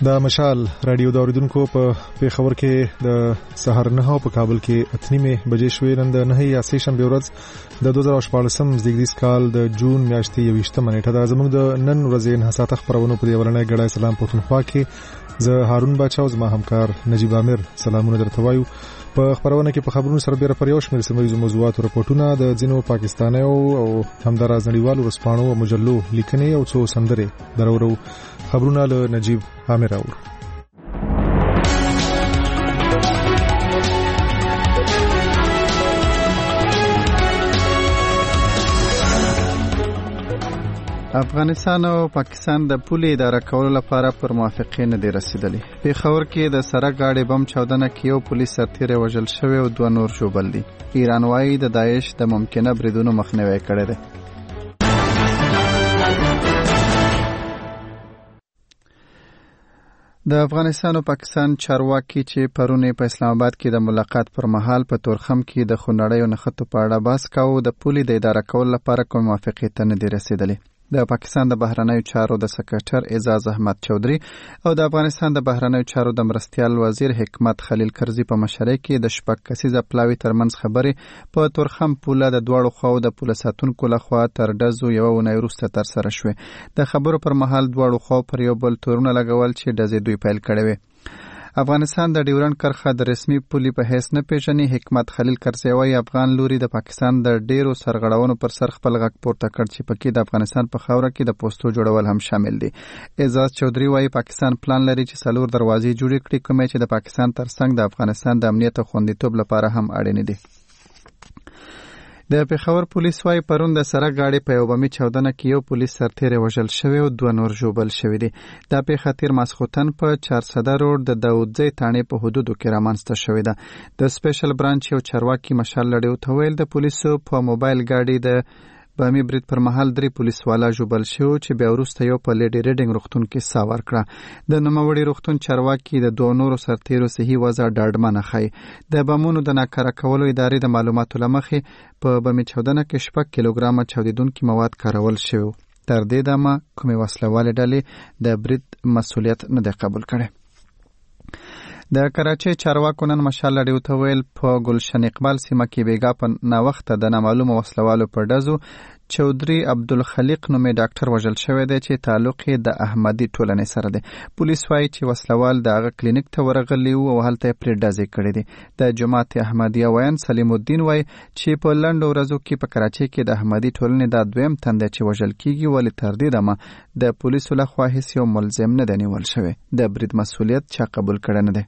د مشال رادیو د اوریدونکو په پیښور کې د سهار 9 په کابل کې اتنیمه بجې شوې. نن د 9 یا 3 شنبه ورځ د 2014 زیږدیز کال د جون میاشتې 28 نیټه ده. زموږ د نن ورځې انحصارات خبرونه په دی ورنۍ غړای سلام پښتونخوا کې زه هارون بچاو زما همکار نجیب عامر سلامونه درته وایو. په خبرونه کې په خبرونو سره بیره پر یو شمېر سیمه موضوعات او راپورټونه د ځینو پاکستانیو او همداراز نړیوالو ورسپانو او مجلو لیکنې او څو سندرې درورو. خبرونه له نجیب عامر اور. افغانستان او پاکستان د پولې اداره کولو لپاره پر موافقه نه دي رسیدلي. پیښور کې د سړک گاډي بم چاودنه کې یو پولیس سرتیر وژل شوی او 2 نور ژوبل دي. ایران وايي د داعش د ممکنه بریدونو مخنیوي کړی دی. د افغانستان او پاکستان چارواکي چې پرونه په اسلام آباد کې د ملاقات پر مهال په تورخم کې د خونړیو نښتو په اړه بحث کاوه. د پولې د اداره کولو لپاره کوم موافقه ته نه دي رسیدلي. د پاکستان د بهرنیو چارو د سکرټر اعزاز احمد چودري او د افغانستان د بهرنیو چارو د مرستیال وزیر حکمت خلیل کرزي په مشرۍ کې د شپږ کسیزه پلاوي ترمنځ خبرې په تورخم پوله د دواړو خواو د پوله ساتونکو لخوا تر ډزو یو اونۍ وروسته ترسره شوې. د خبرو پر مهال دواړو خواو پر یو بل تورونه لګول چې ډزې دوی پیل کړې وې. افغانستان د ډیورنډ کرښه د رسمي پولې په حیث نه پیژني. حکمت خلیل کرزي وايي افغان لوري د پاکستان د ډیرو سرغړونو پر سر خپل غږ پورته کړ چې پکې د افغانستان په خاوره کې د پوسټو جوړول هم شامل دي. اعزاز چودري وايي پاکستان پلان لري چې 4 دروازې جوړې کړي کومې چې د پاکستان ترڅنګ د افغانستان د امنیت او خوندیتوب لپاره هم اړین دي. د پیښور پولیس وايي پرون د سړک گاډي په یو بمي چاودنه کې یو پولیس سرتیر وژل شوی او 2 نور ژوبل شوی دي. دا پیښه تیر ماسخوتن په 400 روډ د داودزی تانې په حدودو کې رامنځته شوې ده. د سپیشل برانچ یو چارواکي مشال لړیو ته ویل د پولیسو په موبایل گاډي د بامي برید پر مهال 3 پولیس والا ژوبل شو چې بیا وروسته یو په لیډي ریډینګ روغتون کې سا ورکړه. د نوموړي روغتون چارواکي د 2 نورو سرتیرو صحي وضع ډاډمنه ښیي. د بمونو د ناکاره کولو ادارې د معلوماتو له مخې په بمي چاودنه کې 6 کیلوګرامه چاودیدونکي مواد کارول شوي. تر دې دمه کومې وسلوالې ډلې د برید مسؤلیت نه دی قبول کړی. د کراچۍ چارواکو نن مشال لړیو ته ویل په ګلشن اقبال سیمه کې بیګا په ناوخته د نامعلومه وسلوالو په ډزو چودري عبدالخلیق نومې ډاکټر وژل شوی دی چې تعلق یې د احمدي ټولنې سره دی. پولیس وايي چې وسلوال د هغه کلینیک ته ورغلی او هلته یې پرې ډزې کړې دي. د جماعت احمدیه ویان سلیم الدین وايي چې په لنډو ورځو کې په کراچۍ کې د احمدي ټولنې دا دویم تن دی چې وژل کیږي ولې تر دې دمه د پولیسو لخوا هیڅ یو ملزم نه دی نیول شوی. د برید مسؤلیت چا قبول کړی نه دی.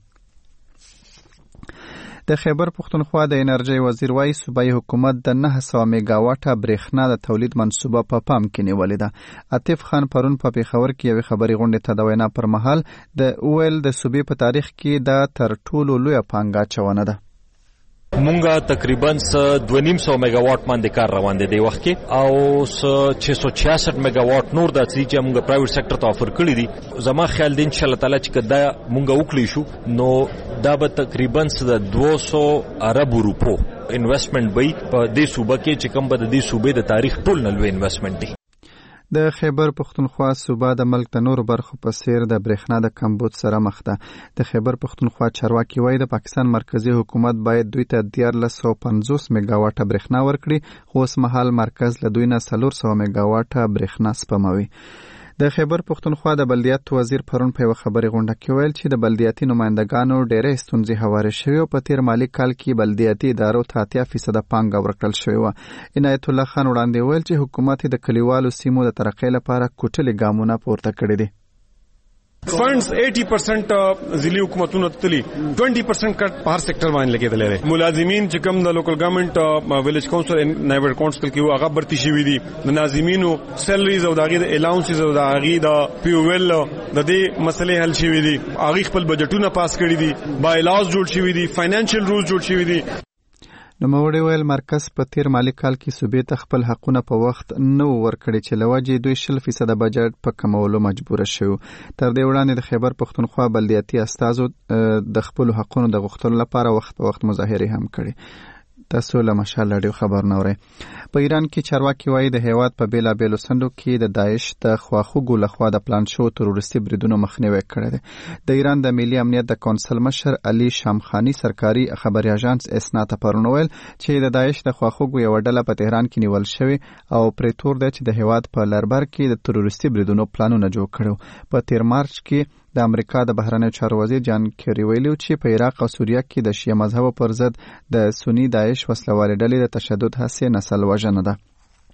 د خیبر پښتونخوا د انرژي وزیر وايي صوبایي حکومت د 900 میگاواټه برېښنا د تولید منصوبه په پام کې نیولې ده. عاطف خان پرون په پیښور کې یوې خبري غونډې ته د وینا پر مهال د اویل د صوبې په تاریخ کې دا تر ټولو لویه پانګه چونه ده. مونږه تقریبا 250 میگاواټ باندې کار روان دي د وخت کې او 666 میگاواټ نور د چې مونږه پرایویټ سېکټر ته افر کړی دي. زما خیال دی ان شاء الله تعالی چې کدا مونږه وکړی شو نو دا به تقریبا 200 ارب روپو انویسټمنٹ وي په دې صوبه کې چې کوم به د دې صوبې د تاریخ ټول نلوي انویسټمنٹ دی. د خیبر پښتونخوا صوبه د ملک د نورو برخو په څیر د برېښنا د کمبود سره مخ ده. د خیبر پښتونخوا چارواکي وايي د پاکستان مرکزی حکومت باید دوی ته 1350 میگاواټه برېښنا ورکړي خو اوس مهال مرکز له دوی نه 400 میگاواټه برېښنا سپموي. د خیبر پښتونخوا د بلدیات وزیر پرون په خبري غونډه کې ویل چې د بلدیاتي نمائندګانو ډېرې ستونزې هوارې شوې او په تیر مالی کال کې بلدیاتي ادارو ته 80% پانګه ورکړل شوې و. عنایت الله خان وړاندې ویل چې حکومت د کلیوالو سیمو د ترقۍ لپاره کوټلې ګامونه پورته کړي دي. Funds 80% ضلعي حکومتونو تللی 20% کټ په هر سېکټر باندې لګیدل لري. ملازمین چې کوم د لوکل ګورنمنت ویلیج کونسل نایبر کونسل کې هغه برتی شوی دي. د ناظمینو سیلریز او دغه الاونسز او دغه د پی او ال د دې مسلې حل شوی دي. هغه خپل بجټونه پاس کړی دي. بای لاز جوړ شوی دي. فاینانشل رولز جوړ شوی دي. نوموړي ویل مرکز په تیر مالی کال کې صوبې ته خپل حقونه په وخت نه ورکړي چې لوجې دوی 0% بجټ په کمولو مجبور شو. تر دې وړاندې د خیبر پښتونخوا بلدیاتي استازو د خپل حقونو د غوښتلو لپاره وخت په وخت مظاهره هم کړې. تاسو له مشال رادیو خبر نورئ. په ایران کې چارواکي وایي د هیواد په بیلابېلو سندو کې د داعش د خواخوږو لخوا د پلان شوو تروریستي بریدونو مخنیوی کړی دی. د ایران د ملي امنیت د کونسل مشر علي شامخاني سرکاري خبري اژانس اسنا ته پرون ویل چې د داعش د خواخوږو یو ډله په تهران کې نیول شوې او پرې تور دی چې د هیواد په لربر کې د تروریستي بریدونو پلانونه جوړ کړو. په 13 مارچ کې د امریکا د بهرنیو چارو وزیر جان کیری ویلي چې په عراق او سوریه کې د شیعه مذهب پر ضد د سنی داعش وسلوالې ډلې د تشدد هڅې نسل وژنه ده.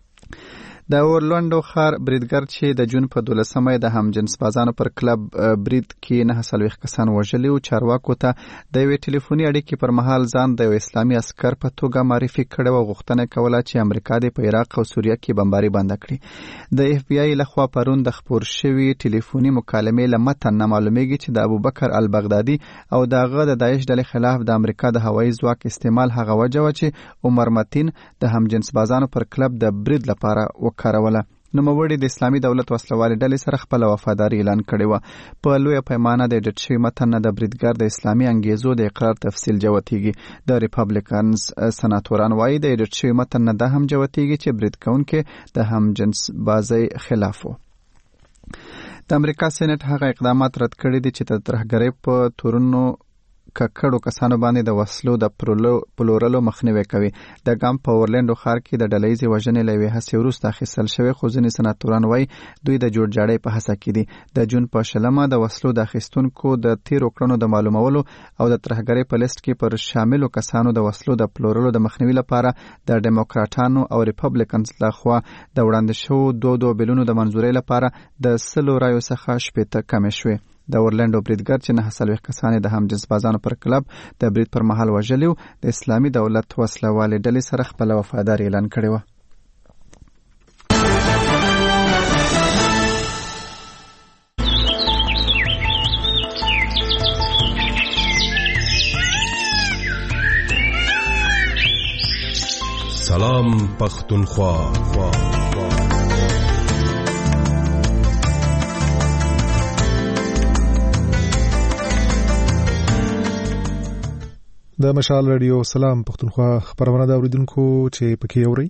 د اورلاندو ښار بریدګر چې د جون په 12مه د همجنس بازانو پر کلب برید کې 49 کسان وژلي او چارواکو ته د یوې ټلیفوني اړیکې پر مهال ځان د یو اسلامي عسکر په توګه معرفي کړی او غوښتنه کوله چې امریکا د په عراق او سوریه کې بمباري بند کړي. د اف بی آی لخوا پرون د خبر شوی ټلیفوني مکالمې له متن نه معلومیږي چې د ابوبکر البغدادي او دغه د داعش ډلې خلاف د امریکا د هوایي ځواک استعمال هغه وجه و چې عمر متین د همجنس بازانو پر کلب د برید لپاره کاروله. نوموړي د اسلامي دولت وسلوالې ډلې سره خپل وفاداري اعلان کړې و. په لویه پیمانه د ایډیټ شوي متن د بریدګر د اسلامي انګیزو د اقرار تفصیل جوتیږي. د ریپبلیکنز سناتوران وایي د ایډیټ شوي متن نه د هم جوتیږي چې برید کوونکي د هم جنس بازۍ خلاف وو. د امریکا سېنات هغه اقدامات رد کړي دي چې د ترهګرۍ په تورونو ککړو کسانو باندې د وسلو د پلورلو مخنیوي کوي. د ګام په اورلاندو ښار کې د ډلهیزې وژنې له یوې هڅې وروسته اخیستل شوی، خو ځینې سناتوران وایي دوی د جوړجاړۍ په هڅه کې دي. د جون په 20 د وسلو د اخیستونکو د تیرو کړنو د معلومولو او د ترهګرۍ په لیست کې پر شاملو کسانو د وسلو د پلورلو د مخنیوي لپاره د ډیموکراټانو او ریپبلیکنز لخوا د وړاندې شوو دوه بیلونو د منظورۍ لپاره د 100 رایو څخه 80 کمې شوې. د اورلاندو بریدګر چې 49 کسان د همجنس بازانو پر کلب د برید پر مهال وژلي و، د اسلامي دولت وسلوالې ډلې سره خپل وفاداري اعلان کړې و. سلام پختونخوا. د مشال رادیو سلام پختونخوا خبرونه دا اوریدونکو چې پکې اوري.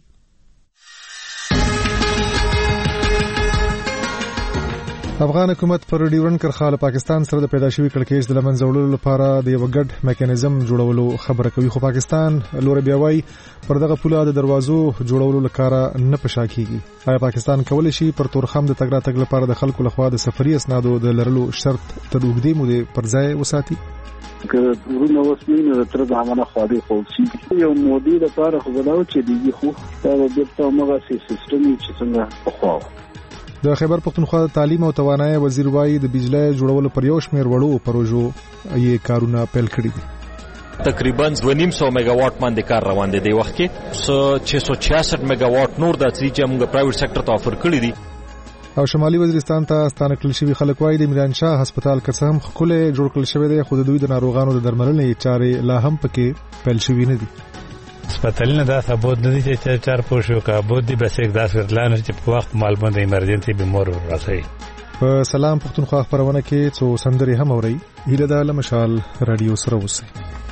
افغان حکومت پر ډیورن کرښه له پاکستان سره د پیدا شوی کړکېچ د لمنځه وړلو لپاره د یو ګډ میکانیزم جوړولو خبره کوي، خو پاکستان لور بیا وايي پر دغه پوله د دروازو جوړولو لپاره نه پشا کیږي. آیا پاکستان کولی شي پر تورخم د تګ راتګ لپاره د خلکو لخوا د سفري اسنادو د لرلو شرط تر اوږدې مودې پر ځای وساتي؟ که ورونه وسمینه تر د عمله خالي خوشي یو مودي د لپاره خو بلاو چې دیږي خو دا د تمغه سیستم چې څنګه خو د خیبر پختونخوا د تعلیم او توانایي وزیر وایي د بجلی جوړولو پر یو شمېر وړو پروژو یې کارونه پیل کړي دي. تقریبا 250 میگاواټ باندې کار روان دی. د وخت کې 666 میگاواټ نور د چې موږ پرایویټ سېکټر ته افر کړی دي. او شمالي وزیرستان ته ستانه کړل شوی خلک وایي د میران شاه هسپتال که هم خپل جوړ کړل شوی دی، خو د دوی د ناروغانو د درملنې چارې لا هم پکې پیل شوی نه دي. هسپتالونه دا ثبوت نه دي چې چار پوښو کا بود دي بس یک داس ورلانه چې په وخت معلومات ایمرجنسي بیمار راځي. په سلام پختونخوا خبرونه کې څو سندري هم اوري. هیله ده مشال رادیو سره اوسئ.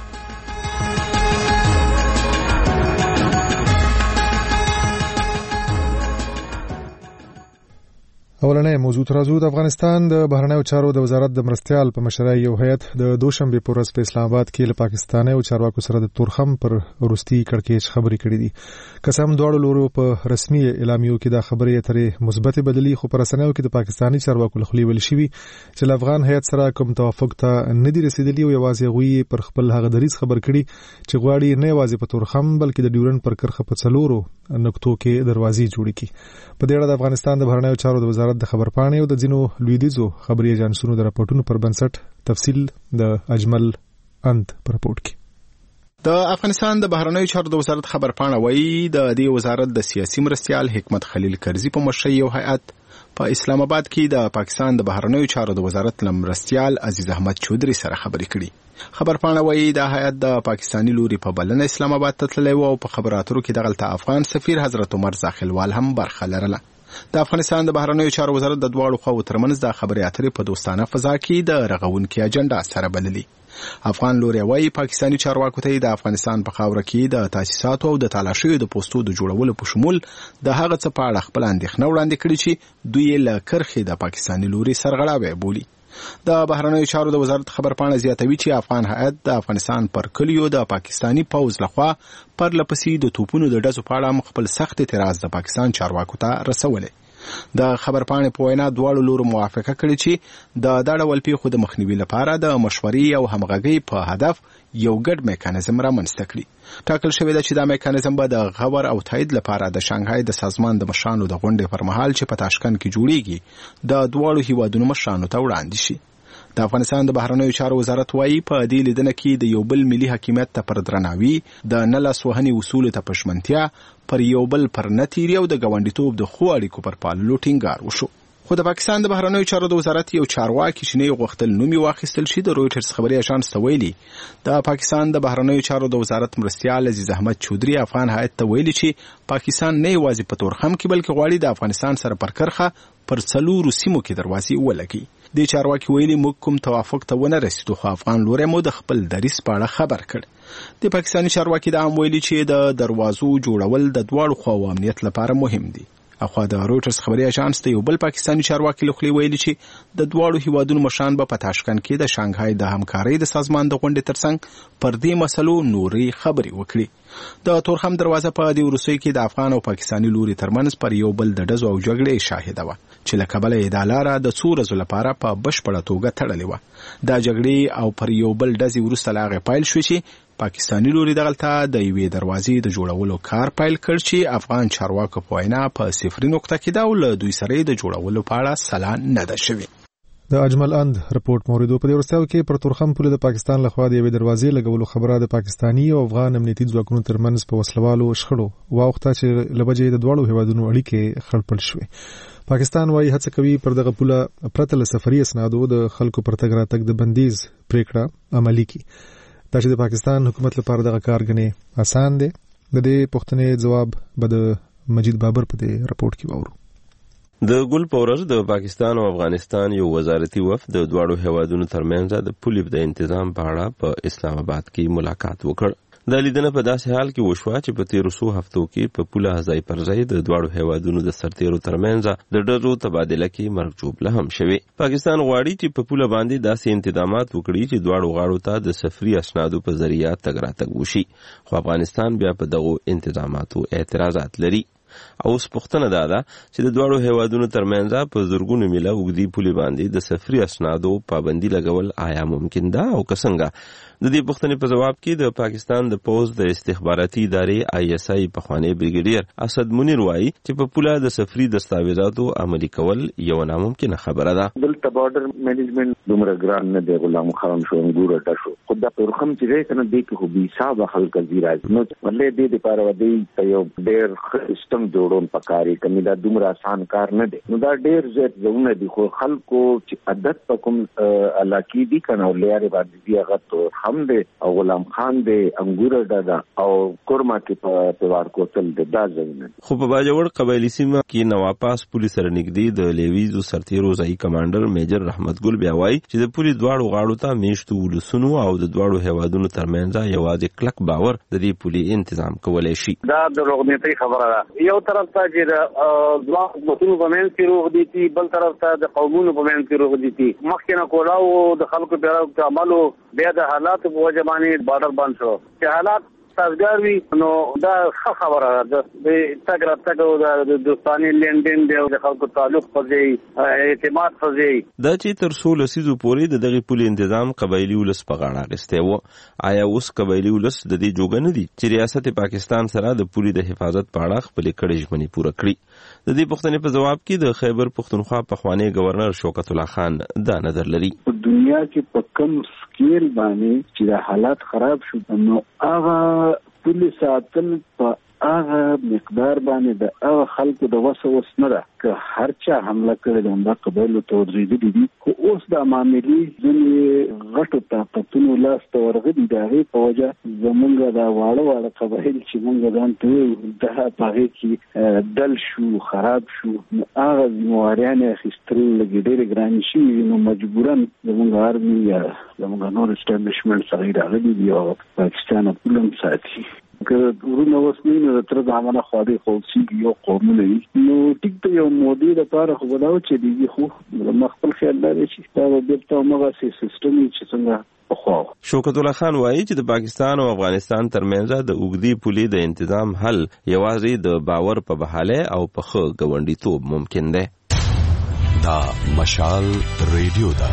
اولنې موضوع ترازو د افغانستان د بهرنیو چارو د وزارت د مرستيال په مشرۍ یو هیئت د دوشنبه په ورځ په اسلام آباد کې له پاکستاني او چارواکو سره د تورخم پر روستي کړکېچ خبرې کړې دي. قسم دواړو لورو په رسمي اعلامیو کې دا خبرې اترې مثبت بدلی، خو پر رسنیو کې د پاکستاني چارواکو لخوا ویل شوی چې د افغان هیئت سره کوم توافق ته نه دی رسیدلی او یوازې غوي پر خپل هغه دریځ خبر کړي چې غواړي نه یوازې په تورخم بلکې د ډیورن پر کرخه په څلورو نقطو کې دروازې جوړې کړي. په دې اړه د افغانستان د بهرنیو چارو د وزارت د خبرپاڼې او د ځینو لویدیځو خبري ایجنسونو د راپورټونو پر بنسټ تفصیل د اجمل اند پر راپورټ کې. د افغانستان د بهرنیو چارو د وزارت خبرپاڼه وایي د دې وزارت د سیاسي مرستيال حکمت خلیل کرزي په مشرۍ یو هیئت په اسلام آباد کې د پاکستان د بهرنیو چارو د وزارت مرستيال عزیز احمد چودري سره خبرې کړي. خبرپاڼه وایي د هیئت د پاکستاني لوري په بلنه اسلام آباد ته تللی و او په خبراتو کې دغلته افغان سفیر حضرت عمر زاخلوال هم برخه لرله. د افغانستان د بهرنیو چارو وزارت د دواړو خواو ترمنځ د خبرې اترې په دوستانه فضا کې د رغونکې اجنډا سره بللي. افغان لوري وايي پاکستاني چارواکو ته د افغانستان په خاوره کې د تاسیساتو او د تالاشیو د پوسټو د جوړولو په شمول د هغه څه په اړه خپل اندېښنه وړاندې کړې چې دوی له کرښې د پاکستاني لوري سرغړاوی بولي. د بهرنیو چارو د وزارت خبرپاڼه زیاتوي چې افغان هیئت د افغانستان پر کلیو د پاکستاني پوځ لخوا پر لپسې د توپونو د ډزو په اړه خپل سخت اعتراض د پاکستان چارواکو ته رسولې. د خبرپاڼې په وینا دواړو لورو موافقه کړې چې د دا ډول پیښو د مخنیوي لپاره د مشورې او همغږۍ په هدف یو ګډ میکانیزم رامنځته کړي. ټاکل شوې ده چې دا میکانیزم به د غور او تایید لپاره د شانګهای د سازمان د مشرانو د غونډې پر مهال چې په تاشکند کې جوړیږي د دواړو هیوادونو مشرانو ته وړاندې شي. د افغانستان د بهرنیو چارو وزارت وايي په دې لیدنه کې د یو بل ملي حاکمیت ته پر درناوي، د نه لاس وهنې اصولو ته په ژمنتیا، پر یو بل پر نه تیري او د ګاونډیتوب د ښو اړیکو پر پاللو ټینګار وشو. خو د پاکستان د بهرنیو چارو د وزارت یو چارواکي چې نه غوښتل نوم یې واخیستل شي د رویټرز خبري اژانس ته ویلي د پاکستان د بهرنیو چارو د وزارت مرستیال عزیز احمد چودري افغان هیئت ته ویلي چې پاکستان نه یوازې په تورخم کې بلکې غواړي د افغانستان سره پر کرخه پر څلورو سیمو کې دروازې ولګي. د چارواکي ویلي موږ کوم توافق ته ونه رسیدو خو افغان لوري مو د خپل دریس په اړه خبر کړ. د پاکستاني چارواکي د عام ویلي چې د دروازو جوړول د دواړو خواو امنیت لپاره مهم دي. اخوا د رویټرز خبري اژانس ته یو بل پاکستاني چارواکي لخوا ویلي چې د دواړو هیوادونو مشران به په تاشکند کې د شانګهای د همکارۍ د سازمان د غونډې ترڅنګ پر دې مسلو نوري خبري وکړي. د تورخم دروازه په دې وروستیو کې د افغان او پاکستاني لوري ترمنځ پر یو بل د ډزو او جګړې شاهده وه چې له کبله یې دا لاره د څو ورځو لپاره په بشپړه توګه تړلې وه. دا جګړې او پر یو بل ډزې وروسته له هغې پیل شوې چې پاکستاني لوري دغلته د یوې دروازې د جوړولو کار پیل کړ چې افغان چارواکو په وینا په صفري نقطه کې دا ول دوی سره د جوړولو په اړه سلا نه ده شوې. د اجمل اند رپورت موریدو په دې ورستیو کې پر تورخم پوله د پاکستان لخوا د یوې دروازې لګولو خبره د پاکستاني او افغان امنیتي ځواکونو ترمنځ په وسلوالو شخړو واوخته چې لبجې د دواړو هیوادونو اړیکې خړپړ شوې. پاکستان وايي هڅه کوي پر دغه پوله پرته له سفري اسنادو د خلکو پر تګ راتګ د بندیز پریکړه عملي کړي. دا چې د پاکستان حکومت لپاره دغه کار غني آسان دی. د دې پوښتنې جواب به د مجید بابر په دې رپورت کې وورو. د ګل پورز د پاکستان او افغانستان یو وزارتي وفد د دواړو هیوادونو ترمنځ د پولې د تنظیم په اړه په اسلام آباد کې ملاقات وکړ. د لیدنه په داسې حال کې وشوه چې په تیرو څو هفتو کې په پوله ځای پر ځای د دواړو هیوادونو د سرتیرو ترمنځ د ډزو تبادله کې مرجوب هم شوې. پاکستان غواړي چې په پوله باندې داسې انتظامات وکړي چې دواړو غاړو ته د سفري اسنادو په ذریعہ تګ راتګ وشي، خو افغانستان بیا په دغو انتظاماتو اعتراضات لري. او اوس پوښتنه دا ده چې د دواړو هیوادونو ترمنځ په زرګونو میله اوږدې پولې باندې د سفري اسنادو پابندي لګول آیا ممکن ده او که څنګه؟ د دې پوښتنې په جواب کې د پاکستان د پوز د استخباراتي ادارې ISI پخوانی بریګیډیر اسد منیر وایي چې په پوله د سفري دستاویزاتو عملي کول یو ناممکنه خبره ده. دلته بارډر منیجمنت دومره ګران نه دی. غلام خان شو انګور ټشو خو د تورخم چې دی کنه دی کې خو بي حساب خلک زیراج نو ولې دې لپاره ودی ته یو ډېر سیستم جوړون پکاري کمی دا دومره آسان کار نه دی. نو دا ډېر زیات ځونه دي خو خلکو چې عادت پکوم علاقې دي کنه ولې باندې دی هغه تورخم دی او غلام خان دی انګور ډادا او کورما کې په وار کوتل دی دا ځونه. خو په باجوړ قبایلی سیمه کې نواپاس پولیس سره نږدې د لیویزو سرتیرو ځای کمانډر میجر رحمت ګل بیا وایي چې د پولیس دواړو غاړو ته میشتو ولسونو او د دواړو هیوادونو ترمنځ یوازې کلک باور د دې پولیس تنظیم کولای شي. دا د روغنيتي خبره ده. یو طرف ته چې د دوا حکومتونو په منځ کې روغ دي بل طرف ته د قومونو په منځ کې روغ دي. مخکې نه کولاو د خلکو په عملو بیا د حالات په وجه باندې بارډر بند شو چې حالات سازګار وي نو دا ښه خبره ده. د تګ راتګ د دوستاني لندن د خلکو تعلق پځي اعتماد پځي دا چې تر څو لسیزو پورې د دغه پولې تنظیم قبایلی ولس په غاړه اخیستی و. آیا اوس قبایلی ولس د دې جوګه نه دي چې ریاست پاکستان سره د پولې د حفاظت په اړه خپل کړې ژمنې پوره کړي؟ د دې پوښتنې په جواب کې د خیبر پښتونخوا پخوانی گورنر شوکت الله خان دا نظر لري. په دنیا کې په کم سکیل باندې چې حالات خراب شو نو هغه پولیس ساتل په هغه مقدار باندې د هغه خلکو د وس نه ده که هر چا حمله کړې ده دا قبایلو ته ورځېدلي دي خو اوس د معاملې ځینې غټو طاقتونو لاس ته ورغلي د هغې په وجه زمونږ دا واړه قبایل چې مونږ ځان ته وایو دا په هغې کې دل شو خراب شو نو هغه ذمهواریان یې اخیستل لږې ډېرې ګرانې شوي وي نو مجبوراً زمونږ آرمي یا زمونږ نور اسټابلیشمنټ هغې راغلي دي او پاکستان پول هم ساتي که ورونه اوس نه نو د تره زامنه خوارې خولسي یو قومونه وي نو ټیک د یو مودې دپاره خو به دا وچلېږي خو زما خپل خیال دا دی چې دا به بېرته همغسې سیسټم وي چې څنګه شوکت الله خان وایي چې د پاکستان او افغانستان ترمنځ د اوږدې پولې د انتظام حل یوازې د باور په بحاله او په ښه ګاونډیتوب ممکن دی. دا مشال ریډیو ده.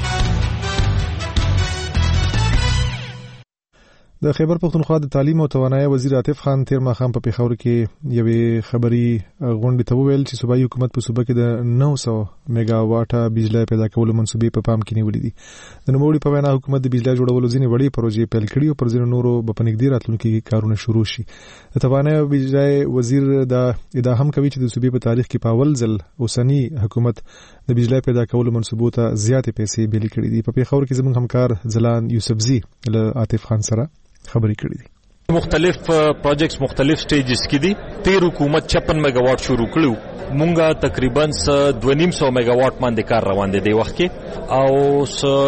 د خیبر پختونخوا د تعلیم او توانایي وزیر عاطف خان تیر ماښام په پیښور کې یوې خبري غونډې ته وویل چې صوبایي حکومت په صوبه کې د 900 میگا واټه بجلی پیدا کولو منصوبې په پام کې نیولې دي. د نوموړي په وینا حکومت د بجلی جوړولو ځینې وړې پروژې پیل کړي او پر ځینو نورو به په نږدې راتلونکي کې کارونه شروع شي. د توانایي او بجلی وزیر دا ادعا هم کوي چې د صوبې په تاریخ کې په اول ځل اوسنی حکومت د بجلی پیدا کولو منصوبو ته زیاتې پیسې بیلې کړې دي. په پیښور کې زموږ همکار زلان یوسفزي له عاطف خان سره خبرې کړې دي. مختلف پروجیکټس مختلف سټیجز کې دي. تیر حکومت 56 میگا واټ شروع کړو. مونږه تقریبا 250 میگا واټ باندې کار روان دي د وخت کې او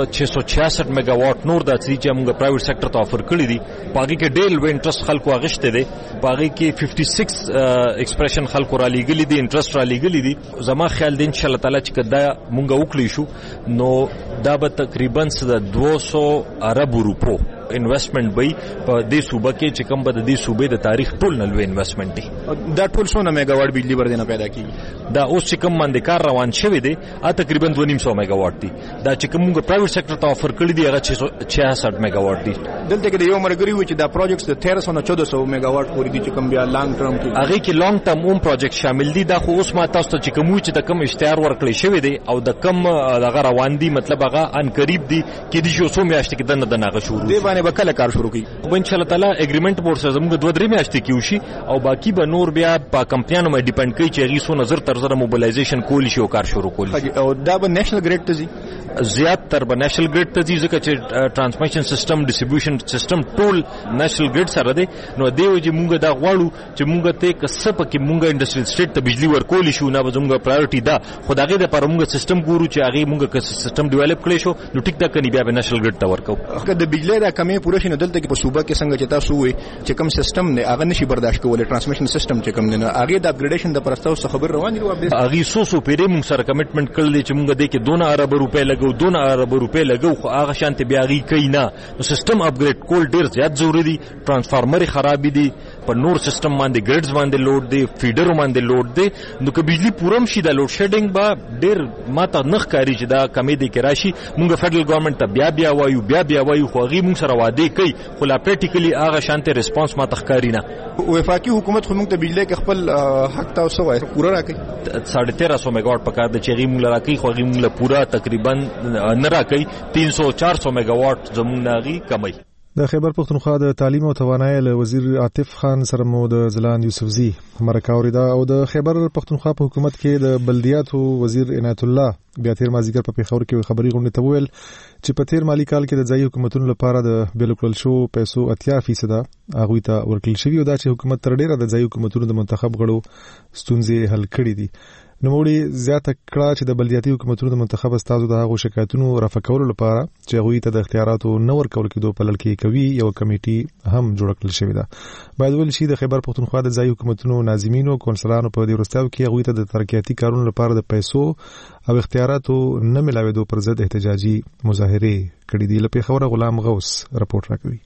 666 میگا واټ نور د چې موږ پرایویټ سېکټر ته افر کړی دي. باقي کې ډېر لوی انټرست خلکو اغشته دي. باقي کې 56 ایکسپریشن خلکو را لېګلې دي انټرست را لېګلې دي. زما خیال دی ان شاء الله تعالی چې کدا مونږ وکړی شو نو دا به تقریبا 200 ارب روپو انویسټمنٹ به په دې صوبه کې چې کوم به د دې صوبې د تاریخ ټول نه لوی انویسټمنٹ دی. دا ټول څونه میگا واټ بجلی ورته نه پیدا کیږي. دا اوس چې کوم باندې کار روان شوی دی تقریبا 250 میگا واټ دی. دا چې کوم موږ پرایویټ سېکټر ته افر کړی دی هغه 666 میگا واټ دی. دلته کې یو مرګري و چې دا پروجیکټس د 1300 میگا واټ پورې دي چې کوم بیا لانګ ټرم کې هغه کې لانګ ټرم اوم پروجیکټ شامل دي. دا خو اوس ما تاسو ته چې کوم چې د کوم اشتهار ورکړی شوی دی او د کوم دغه روان دي مطلب هغه ان قریب دي کې دي شو میاشتې کې دنه هغه شروع دی باندې وکړه کار شروع او ان شاء الله تعالی اګریمنت بورډ سره موږ 2-3 میاشتې کې وشي او باقی به نور بیا په کمپنیانو باندې ډیپند کوي چې هغه سو نظر تر زره موبلایزیشن کول شي او کار شروع کول شي. او دا به نېشنل ګریډ ته ځي زیات تر به نېشنل ګریډ ته ځي ځکه چې ټرانسمیشن سیستم ډیسټریبیوشن سیستم ټول نېشنل ګریډ سره دی. نو دی چې موږ دا غواړو چې موږ ته کسب کې موږ انډستریل سټیټ ته بجلی ورکول شو نه زموږ پرایورټي ده. خدایغه د پر موږ سیستم ګورو چې هغه موږ سیستم ډیولپ کړی شو نو ټیک ټاک کني بیا به نېشنل ګریډ ته ورکو. که د بجلی دا کمې پوره شي نو دلته کې په صوبه کې څنګه چې تاسو وي چې کوم سیستم نه هغه نشي برداشت کولای ټرانسمیشن سیستم چې کوم نه هغه د اپګریډیشن د پرستاو څخه خبر روان دي. هغه سوسو پیری موږ سره کمټمنټ کړل چې موږ د کې 2 ارب روپے لګو 2 ارب روپے لګو خو هغه شانت بیا غي کینا نو سیستم اپګریډ کول ډیر زیات ضروری دي. ټرانسفارمر خراب دي په نور سیستم باندې ګریډز باندې لوډ دي فیډر باندې لوډ دي. نو که بجلی پورم شي د لوډ شیډینګ با ډیر ماته نخ کاری چې دا کمی دي کې راشي. موږ فدرل ګورنمنت ته بیا وایو خو هغه موږ سره وعده کوي خو لا پریکټیکلی هغه شانت ریسپانس ما تخکاری نه. وفاقي حکومت خو موږ ته بجلی کې خپل حق تاسو وایي پورا راکړي 1350 میگا واټ پکار د چېغي موږ راکړي خو هغه موږ پورا تقریبا نه راکړي 300-400 میگا واټ زموږ ناغي کمی. د خیبر پختونخوا د تعلیم او توانایي له وزیر عاطف خان سره مو د زلان یوسفزي مرکه اوریدا او د خیبر پختونخوا په حکومت کې د بلدیاتو وزیر عنایت الله بیا تیر مازیګر په پیښور کې خبري غونډه ته وویل چې په تیر مالی کال کې د ځایي حکومتونو لپاره د بالکل شو پیسو 80% هغه ته ورکړل شوی او دا چې حکومت تر ډیره د ځایي حکومتونو د منتخب غړو ستونزې حل کړې دي. نوموړي زیاته کړه چې د بلدیاتي حکومتونو د منتخب استادو د هغو شکایتونو رافع کولو لپاره چې هغوی ته د اختیاراتو نه ورکول کېدو په لړ کې کوي یو کمیټي هم جوړ کړل شوې ده. باید ویل شي د خیبر پختونخوا د ځایي حکومتونو ناظمینو کونسلانو په دې وروستیو کې هغوی ته د ترقیاتي کارونو لپاره د پیسو او اختیاراتو نه ملاوېدو پر ضد احتجاجي مظاهرې کړې دي. له پیښوره غلام غوث رپورټ راکوي.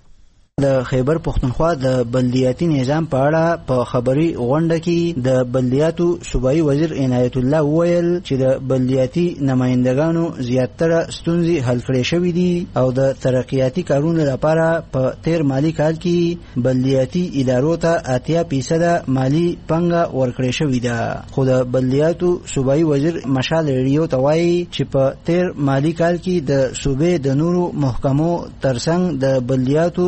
د خیبر پختونخوا د بلدیاتي نظام په اړه په خبري غونډه کې د بلدیاتو صوبایي وزیر عنایت الله وویل چې د بلدیاتي نمائندګانو زیاتره ستونزې حل کړې شوې دي او د ترقیاتي کارونو لپاره په تیر مالی کال کې بلدیاتي ادارو ته 80% مالی پنګه ورکړې شوې ده. خو د بلدیاتو صوبایي وزیر مشال ریډیو ته وایي چې په تیر مالی کال کې د صوبې د نورو محکمو ترڅنګ د بلدیاتو د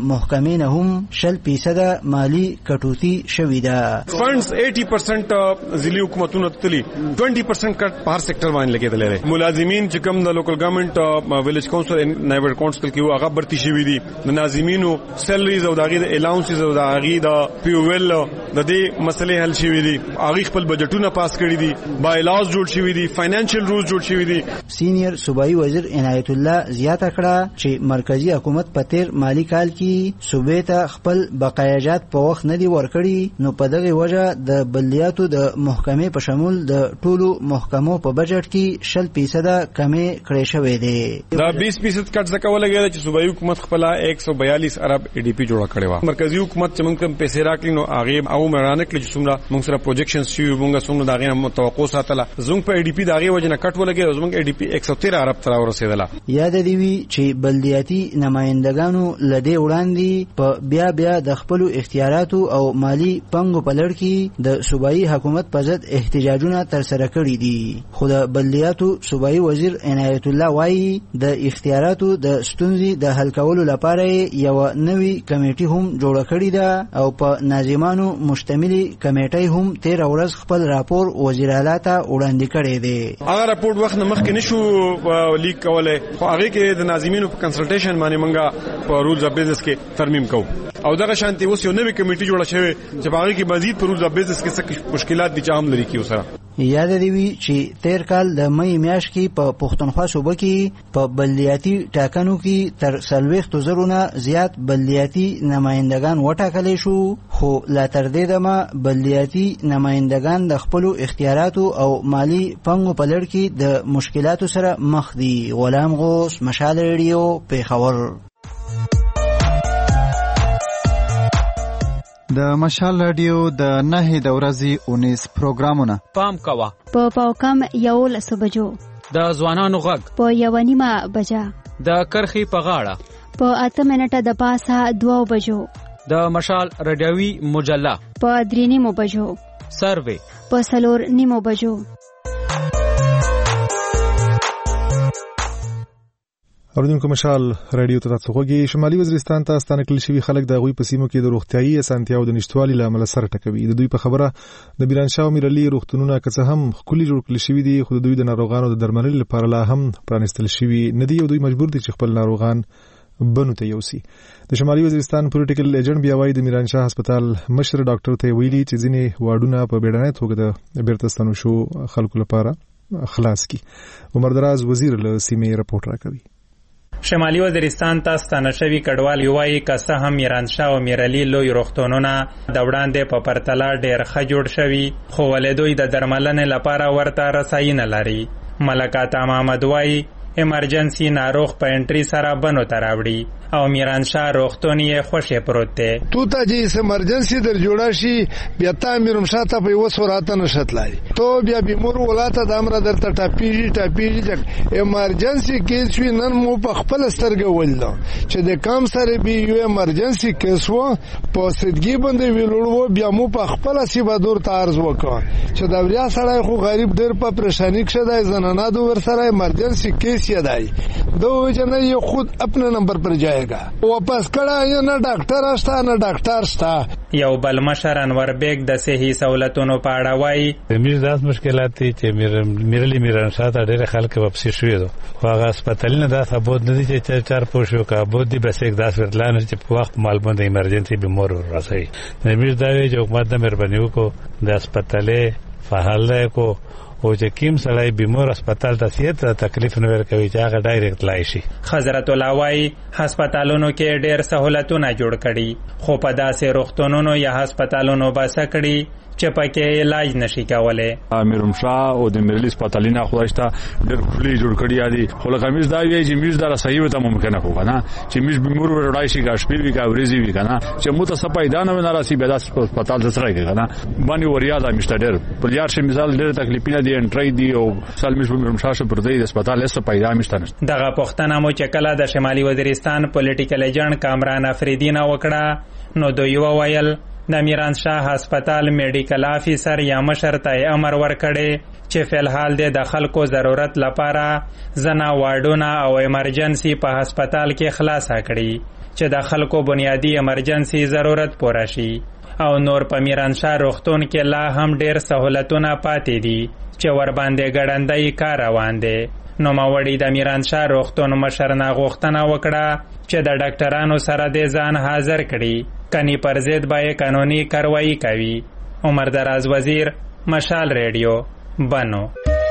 محکمې نه هم 100% مالی کټوتی شوې ده. فندز 80% ضلعي حکومتونو تللی 20% کټ په هر سېکټر باندې لګیدل لري. ملازمین چې کوم د لوکل ګورنمنت ویلیج کونسل نایبر کونسل کې هغه برتی شوی دي. د ناظمینو سیلریز او دغه د الاونسز او دغه د پیویل د دې مسلې حل شوی دي. هغه خپل بجټونه پاس کړی دي، بایلاز جوړ شوی دي، فاینانشل رولز جوړ شوی دي. سینیئر صوبایي وزیر عنایت الله زیاته کړه چې مرکزی حکومت په تیر مالی کال کې صوبې ته خپل بقایاجات په وخت نه دي ورکړي، نو په دغه وجه د بلدیاتو د محکمې په شمول د ټولو محکمو په بجټ کې 100% کمی کړی شوی دی. دا 20% کټ ځکه ولګی چې صوبایي حکومت خپل 142 ارب ADP جوړ کړی و. مرکزی حکومت چې موږ پیسې راکړي نو هغه او مرانه کړی چې څومره موږ سره پروجیکشنز شي موږ څومره دغه متوقع ساتله. زموږ په ADP دغه وجه نه کټ ولګی، زموږ ADP 113 ارب تر ورسېدله. یاد دی وی چې بلدیاتي نمائندګانو لدې وړاندې په بیا د خپل اختیاراتو او مالی پنګو په لړ کې د صوبایي حکومت په ضد احتجاجونه تر سره کړي دي. خو د بلدیاتو صوبایي وزیر عنایت الله وایي د اختیاراتو د ستونزې د حل کولو لپاره یو نوی کمیټي هم جوړ کړی ده او په ناظمانو مشتملي کمیټي هم 13 ورځ خپل راپور وزیر اعلی ته وړاندې کړی دی. هغه راپور وخت مخکې نشو لیک کولای، خو هغه کې د ناظمینو په کنسلټیشن باندې موږ په رولز اف بزنس کې ترمیم کوو او دغه شانتي اوس یو نوې کمیټي جوړه شوې چې هغه کې مزید په رولز اف بزنس کې څه مشکلات دي چې هم لري کیو سره. یاد دی وی چې تیر کال د مې میاشت کې په پښتونخوا صوبه کې په بلدیاتي ټاکنو کې تر 40,000 نه زیات بلدیاتي نمائندگان وټاکل شو، خو لا تر دې دمه بلدیاتي نمائندگان د خپل اختیاراتو او مالی پنګو په لړ کې د مشکلاتو سره مخ دي. غلام غوث، مشال ریډیو، پیښور. د مشال رادیو د 9 د ورځې 19 پروګرامونه پام کوه په پاوکم 11 بجو، د ځوانانو غږ په 1:30 بجا، د کرخي په غاړه په 8 منټه د پاسه 2 بجو، د مشال رادیوي مجله په 3:30 بجو، سروي په 4:30 بجو. اوریدونکو مشال رادیو ته تاسو غوږی. شمالي وزیرستان ته ستانه کړل شوی خلک د غوي په سیمو کې د روغتيایي اسانتیاو د نشټوالي لامل سره ټکوي. د دوی په خبره د بیرانشاه او میرلي روغتونونه که څه هم خولي جوړ کړل شوی دي، خو د دوی د ناروغانو د درملنې لپاره لا هم پرانستل شوی نه دي او دوی مجبور دي چې خپل ناروغان بنو ته یوسي. د شمالي وزیرستان پولیټیکل ایجنټ بیا وايي د میرانشاه هسپتال مشر ډاکټر ته ویلي چې ځینې واډونه په بیړنۍ توګه د بیرته ستنو شو خلکو لپاره خلاص کی. عمر دراز وزیر له سیمې رپورټ راکوي. شمالي وزیرستان ته ستانه شوي کډوال یوایي که څه هم میرانشاه او میرلي لوی روغتونونه د وړاندې په پرتله ډېر ښه جوړ شوي، خو ولې دوی د درملنې لپاره ورته رسایي نه لري. ملکه محمد وایي ایمرجنسي ناروغ په انټري سره بنو ته راوړي او میرانشاه روغتون یې خوشې پروت دی. تو ته چې ایمرجنسي در جوړه شي بیا تا میرمشاه ته په یو سورات نه شتلای تو بیا بیمور ولاته د امر درته ټاپیږي ایمرجنسي کیس وی نن مو په خپل سترګه ولله چې د کم سره به یو ایمرجنسي کیس و په سدګي باندې ویلوړو بیا مو په خپل سیبه دور ته عرض وکړ چې دا بیا سړی خو غریب ډېر په پریشانی کې شدای زنانه دو ور سره ایمرجنسي کیس یادای دو جنې یو خود خپل نمبر پر جائے واپس کړه نه ډاکټر آشتا نه ډاکټر شتا. یو بل مشر انور بیگ د صحي سہولتونو په اړه وایي زموږ داس مشکلات دي چې میرلي میرانشاه ته ډېر خلک واپس شوي دي، خو هغه هسپتالونه دا ثبوت نه دي چې چار پوښیو کا بود دي بس یک داس ورلانه چې په وخت مال باندې ایمرجنسي بیمار ورسي. زموږ دا وی چې حکومت د مهرباني وکړو د هسپتالې فعال کو او چې کیم سړی بیمار هسپتال ته سیت تکلیف نه ورکوي چې هغه ډایرکټ لای شي. حضرت الله وايي هسپتالونو کې ډېر سہولتونه جوړ کړي، خو په داسې روغتونونو یا هسپتالونو باسه کړي چې پکې علاج نشي کولای. میرمشاه او د میرلي هسپتالینه خدایشته ډېر خولي جوړ کړی دي، خو لکه میز دا وی چې میز دا صحیح وته ممکنه کو کنه چې میز بیمار ورډای شي ګاشپی وی کا ورزي وی کنه چې مو ته سپایدا نه ناراسي به د هسپتال سره کې کنه باندې وریا دا مشته ډېر په یار شي مثال ډېر تکلیفونه دي انټری دی او سالمیش میرمشاه پر دې هسپتال هیڅ پیدا مشته نه. دغه پښتنه مو چې کله د شمالي وزیرستان پولیټیکل ایجنټ کامران افریدی نه وکړه نو دوی وویل د میرانشاه هسپتال میډیکل افیسر یا مشر ته امر ورکړي چې فلحال د خلکو ضرورت لپاره زنا واډونه او ایمرجنسي په هسپتال کې خلاص کړي. چې د خلکو بنیادی امرجنسي ضرورت پوره شي او نور په میرانشاه روغتون کې لا هم ډیر سہولتونه پاتې دي چې ور باندې ګړندی کار روان دی. نوموړي د میرانشاه روغتون مشر نه غوښتنه وکړه چې د ډاکټرانو سره د ځان حاضر کړي، کني پر ضد به قانوني کاروایی کوي. عمر دراز وزیر، مشال ریډیو، بنو.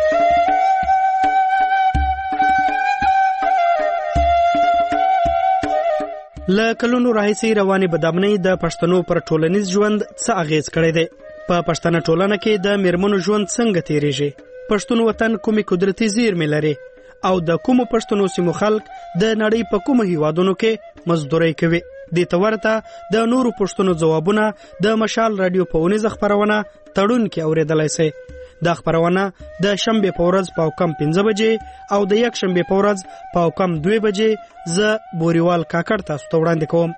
له کلونو راهیسې روانې بدامنۍ د پښتنو پر ټولنیز ژوند څه اغیز کړی دی؟ په پښتنه ټولنه کې د میرمنو ژوند څنګه تیریږي؟ پښتون وطن کومې قدرتي زیرمې لري او د کومو پښتنو سیمو خلک د نړۍ په کومو هیوادونو کې مزدوري کوي؟ دې ته ورته د نورو پښتنو ځوابونه د مشال رادیو په اونیزه خپرونه تړون کې اورېدلی سئ. دا خپرونه د شنبې په ورځ په کم 15 بجې او د یک شنبې په ورځ په کم 2 بجې زه بوریوال کاکړ تاسو ته وړاندې کوم.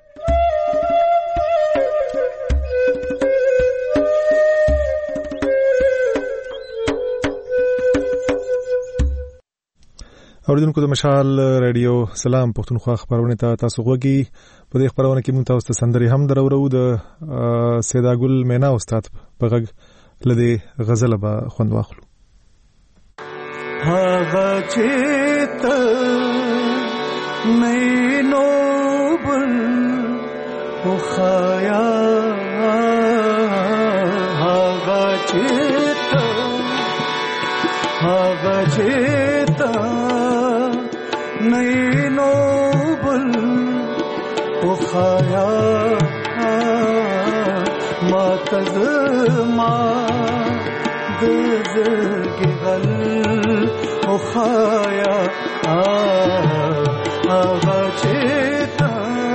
اوریدونکو د مشال رادیو سلام پښتونخوا خبرونه ته تاسو غوږی. په دې خبرونه کې مونږ تاسو ته سندري هم درورو د سیدا ګل مینا استاد په غږ لدی غزل به خوند واخلو. هغه چې ته مینو بل او خیا هغه چې ته مینو بل او خیا ما تزما دزرگی غل او خایا آغا چیتا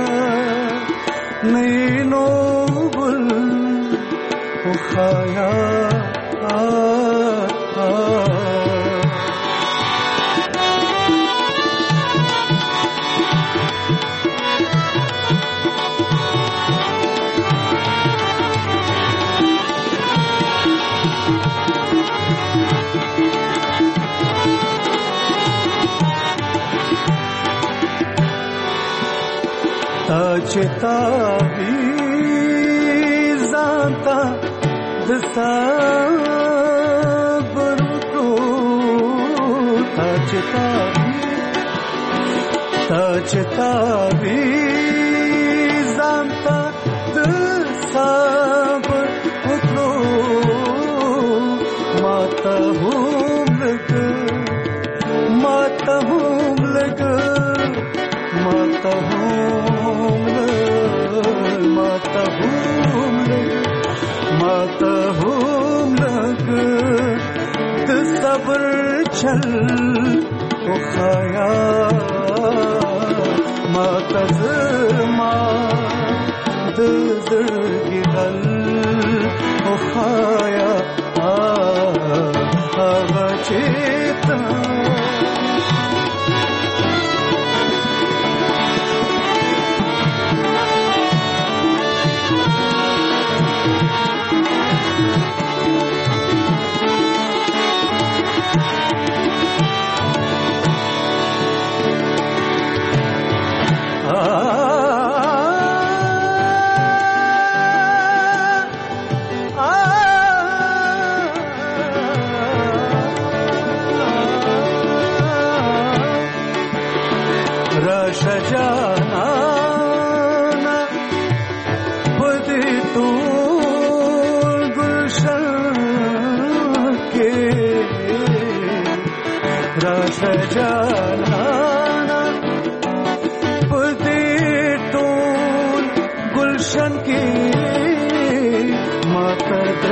نینو بل او خایا چتا وی زانتا دستا برکو چتا وی زانتا دستا برکو ماتا ہوم لگ ماتا ہوم لگ ماتا ہوم لگ د صبر چل او خایا ما تزما د زړګي غل او خایا هغه چیتا جانا پدی ټول گلشن کې ماتد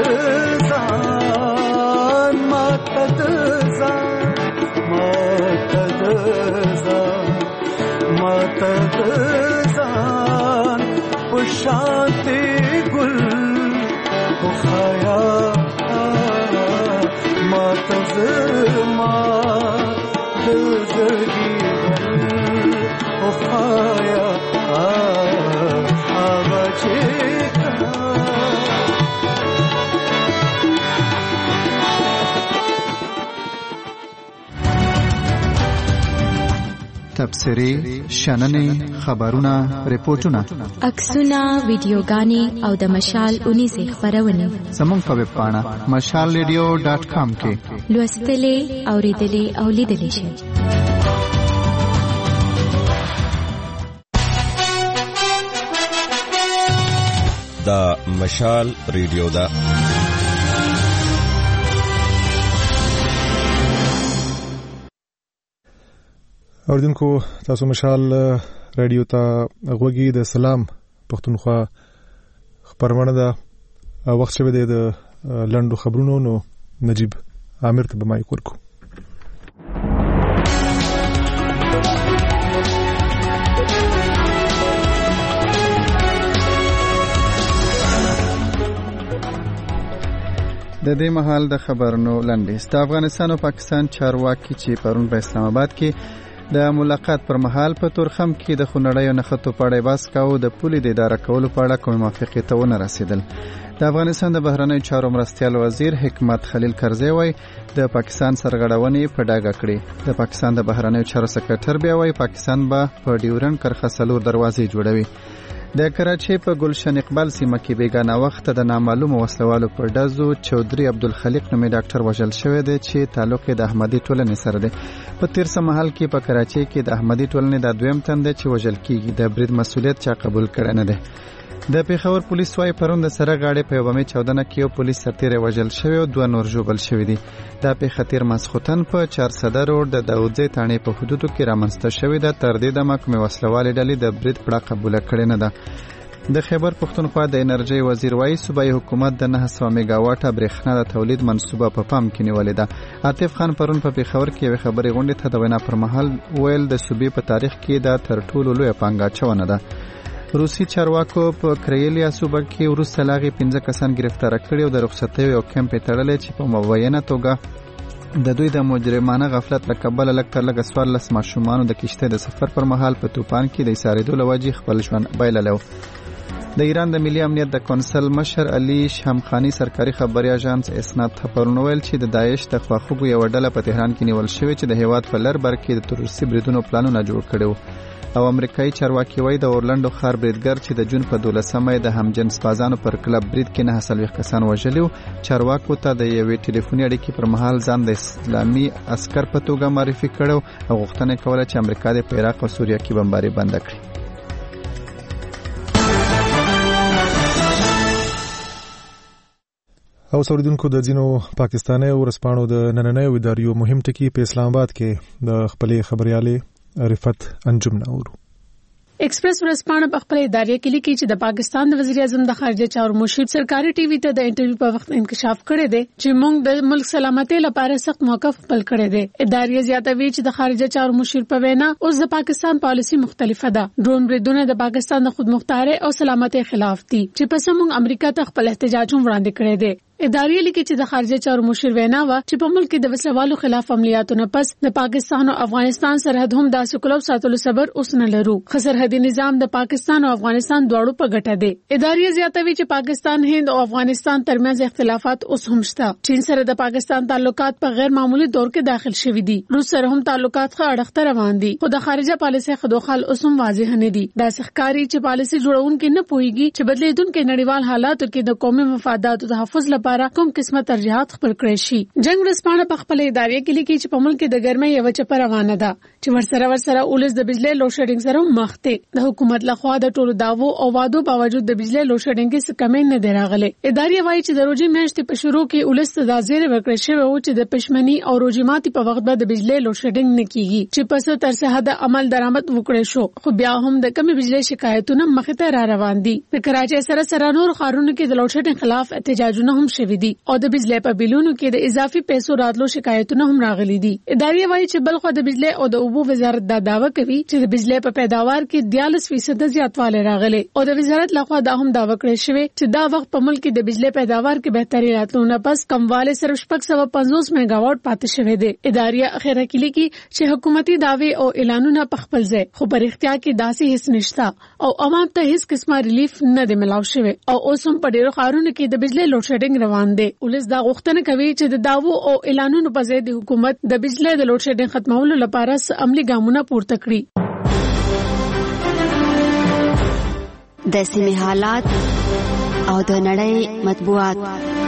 ځان په شانتي ګل خو خیا ماتد ما زړګي او خیا هغه چې تبصره تبصرې شننې خبرونه ریپورتونه عکسونه ویډیوګانې او د مشال 19 خبرونه زموږ په ویب پاڼه mashalradio.com کې لوستلې اوریدلې او لیدلې شئ. دا مشال ریډیو ده. اوریدونکو تاسو مشال ریډیو ته غوږی د سلام پښتونخوا خبرونه ده. وخت شوه د لندو خبرونو نو نجیب عامر ته به مایک ورکو. د دې مهال د خبرونو لنډیز. د افغانستان او پاکستان چارواکي چې پرون په اسلام آباد کې د ملاقات پر مهال په تورخم کې د خونړیو نښتو په اړه بحث کاوه. د پولې د اداره کولو په اړه کومه موافقې ته ونه رسیدل. د افغانستان د بهرنیو چارو مرستیال وزیر حکمت خلیل کرزی وایي د پاکستان سرغړونې په ډاګه کړې. د پاکستان د بهرنیو چارو سکرټر بیا وایي پاکستان به په ډیورنډ کرښه 4 دروازې جوړوي. د کراچۍ په ګلشن اقبال سیمه کې بیګانه وخت د نامعلوم وسلوالو پر ډزو چودري عبدالخالق نومي ډاکټر وژل شوی دی چې تعلق د احمدي ټولنې سره دی. په تیر سمحال کې په کراچۍ کې د احمدي ټولنې د دویم تن دی چې وژل کیږي. د برید مسولیت چا قبول کړی نه دی. د پیښور پولیس وايي پرون د سره غاړې په یوه چودنه کې یو پولیس سرتیری وژل شوی او 2 نور ژوبل شوي دي. دا پیښه تیر ماسخوتن په 400 روډ د داودزی تاڼې په حدودو کې رامنځته شوې ده. تر دې دمه کومې وسلوالې ډلې د برید پړه قبوله کړې نه ده. د خیبر پښتونخوا د انرژي وزیر وايي صوبایي حکومت د 900 میگاواټه برېښنا د تولید منصوبه په پام کې نیولې ده. عاطف خان پرون په پیښور کې یو خبري غونډه ته د وینا پر مهال ویل د صوبې په تاریخ کې دا تر ټولو لوی پانګاچونه ده. روسي چارواکو په کریلیا صوبه کې وروسته لاغي 15 کسان گرفتار کړي او د رخصتۍ یو کمپ تړلې چې په مبینه توګه د دوی د مجرمانه غفلت له کبله لږ تر لږه 14 ماشومان د کشته د سفر پر مهال په توپان کې د ایساریدو لوجې خپل ژوند بایللو. د ایران د ملي امنیت د کونسل مشر علي شامخانی سرکاري خبري اژانس اسناد ته پرون ویل چې د داعش د خواخوږو یو ډله په تهران کې نیول شوې چې د هیواد په لر بر کې د تروریستي بریدونو پلانونه جوړ کړي او امریکایي چارواکي وایي د اورلنډو ښار بریدګر چې د جون په 12مه د همجنس بازانو پر کلب برید کې 9 کسان وژلي. چارواکو ته د یوې ټلیفوني اړیکې پر مهال ځان د اسلامي عسكر په توګه معرفي کړو او غوښتنه کوله چې امریکا د عراق او سوریه کې بمباري بند کړي. او سوریدونکو د ځینو پاکستاني ورسپانو د نننیو اداریو مهم ټکی په اسلام آباد کې د خپلې خبريالې رفت انجم ناورو. ایکسپریس ورسپانه په خپل ادارې کې لیکي چې د پاکستان د وزیر اعظم د خارجه چارو مشیر سرکاري ټي وي ته د انټرویو په وخت انکشاف کړی دی چې موږ د ملک سلامتۍ لپاره سخت موقف خپل کړی دی. ادارې زیاتوي چې د خارجه چارو مشیر په وینا اوس د پاکستان پالیسی مختلفه ده. ډرون بریدونه د پاکستان د خودمختارۍ او سلامتۍ خلاف دي چې پس موږ امریکا ته خپل احتجاج وړاندې کړی دی. ادارې لیکي چې د خارجه چارو مشیر وینا و چې په ملک کې د وسلوالو خلاف عملیاتو نه پس د پاکستان او افغانستان سرحد هم داسې کلو ساتلو صبر اوس نه لرو. خسرحدي نظام د پاکستان او افغانستان دواړو په ګټه دی. ادارې زیاتوي چې پاکستان هند او افغانستان ترمنځ اختلافات اوس هم شته. چین سره د پاکستان تعلقات په غیر معمولی دور کې داخل شوي دي. روس سره هم تعلقات ښه اړخته روان دي خو د خارجه پالیسي خدوخال اوس هم واضح نه دي. دا ښکاری چې پالیسي جوړونکي نه پوهیږي چې بدلیدونکو نړیوال حالاتو کې د قومي مفاداتو تحفظ لپاره کوم قسمه ترجیحات خپل کړی شي. جنگ ورسپانه په خپل ادارې کې لیکي چې په ملک د ګرمۍ یو چپه روانه ده چې ورسره اولس د بجلی لوډ شیډینګ سره مخ دي. د حکومت لخوا د ټولو داوو او وادو باوجود د بجلی لوډ شیډینګ څخه کمې نه دی راغلي. ادارې وایي چې د روزي میاشتې په شروع کې اولس ته د زیر ورکړې شوی او چې د پښمنۍ او روزي ماتي په وخت به د بجلی لوډ شیډینګ نه کیږي چې پس تر څه حد عمل درآمد وکړي شو خو بیا هم د کمی بجلی شکایتونه مخ ته را روان دي. د کراچۍ سره نور ښارونو کې د لوډ شیډینګ خلاف احتجاجونه هم شوي دي او د بجلی په بیلونو کې د اضافي پیسو راتلو شکایتونه هم راغلي دي. ادارې وایي چې بلخو د بجلی او د اوبو وزارت دا داوا کوي چې د بجلی په پیداوار کې 42% زیاتوالی راغلی او د وزارت لخوا دا هم داوا کړی شوی چې دا وخت په ملک کې د بجلی پیداوار کې بهتري راتلو نه پس کمواله صرف 650 میگاواټ پاتې شوی دی. ادارې اخیرا کې لیکي چې حکومتي داوی او اعلانونه په خپل ځای خو پر اختیار کې داسې هیڅ نشته او عوام ته هیڅ قسمه ریلیف نه دی ملاو شوی او اوس هم په ډیرو ښارونو کې د بجلی لوډ شیډینګ روان دی. ولس دا غوښتنه کوي چې د داوو او اعلانونو په ځای د حکومت د بجلی د لوډ شیډینګ ختمولو لپاره عملي ګامونه پورته کړي. د سیمې حالات او د نړۍ مطبوعات.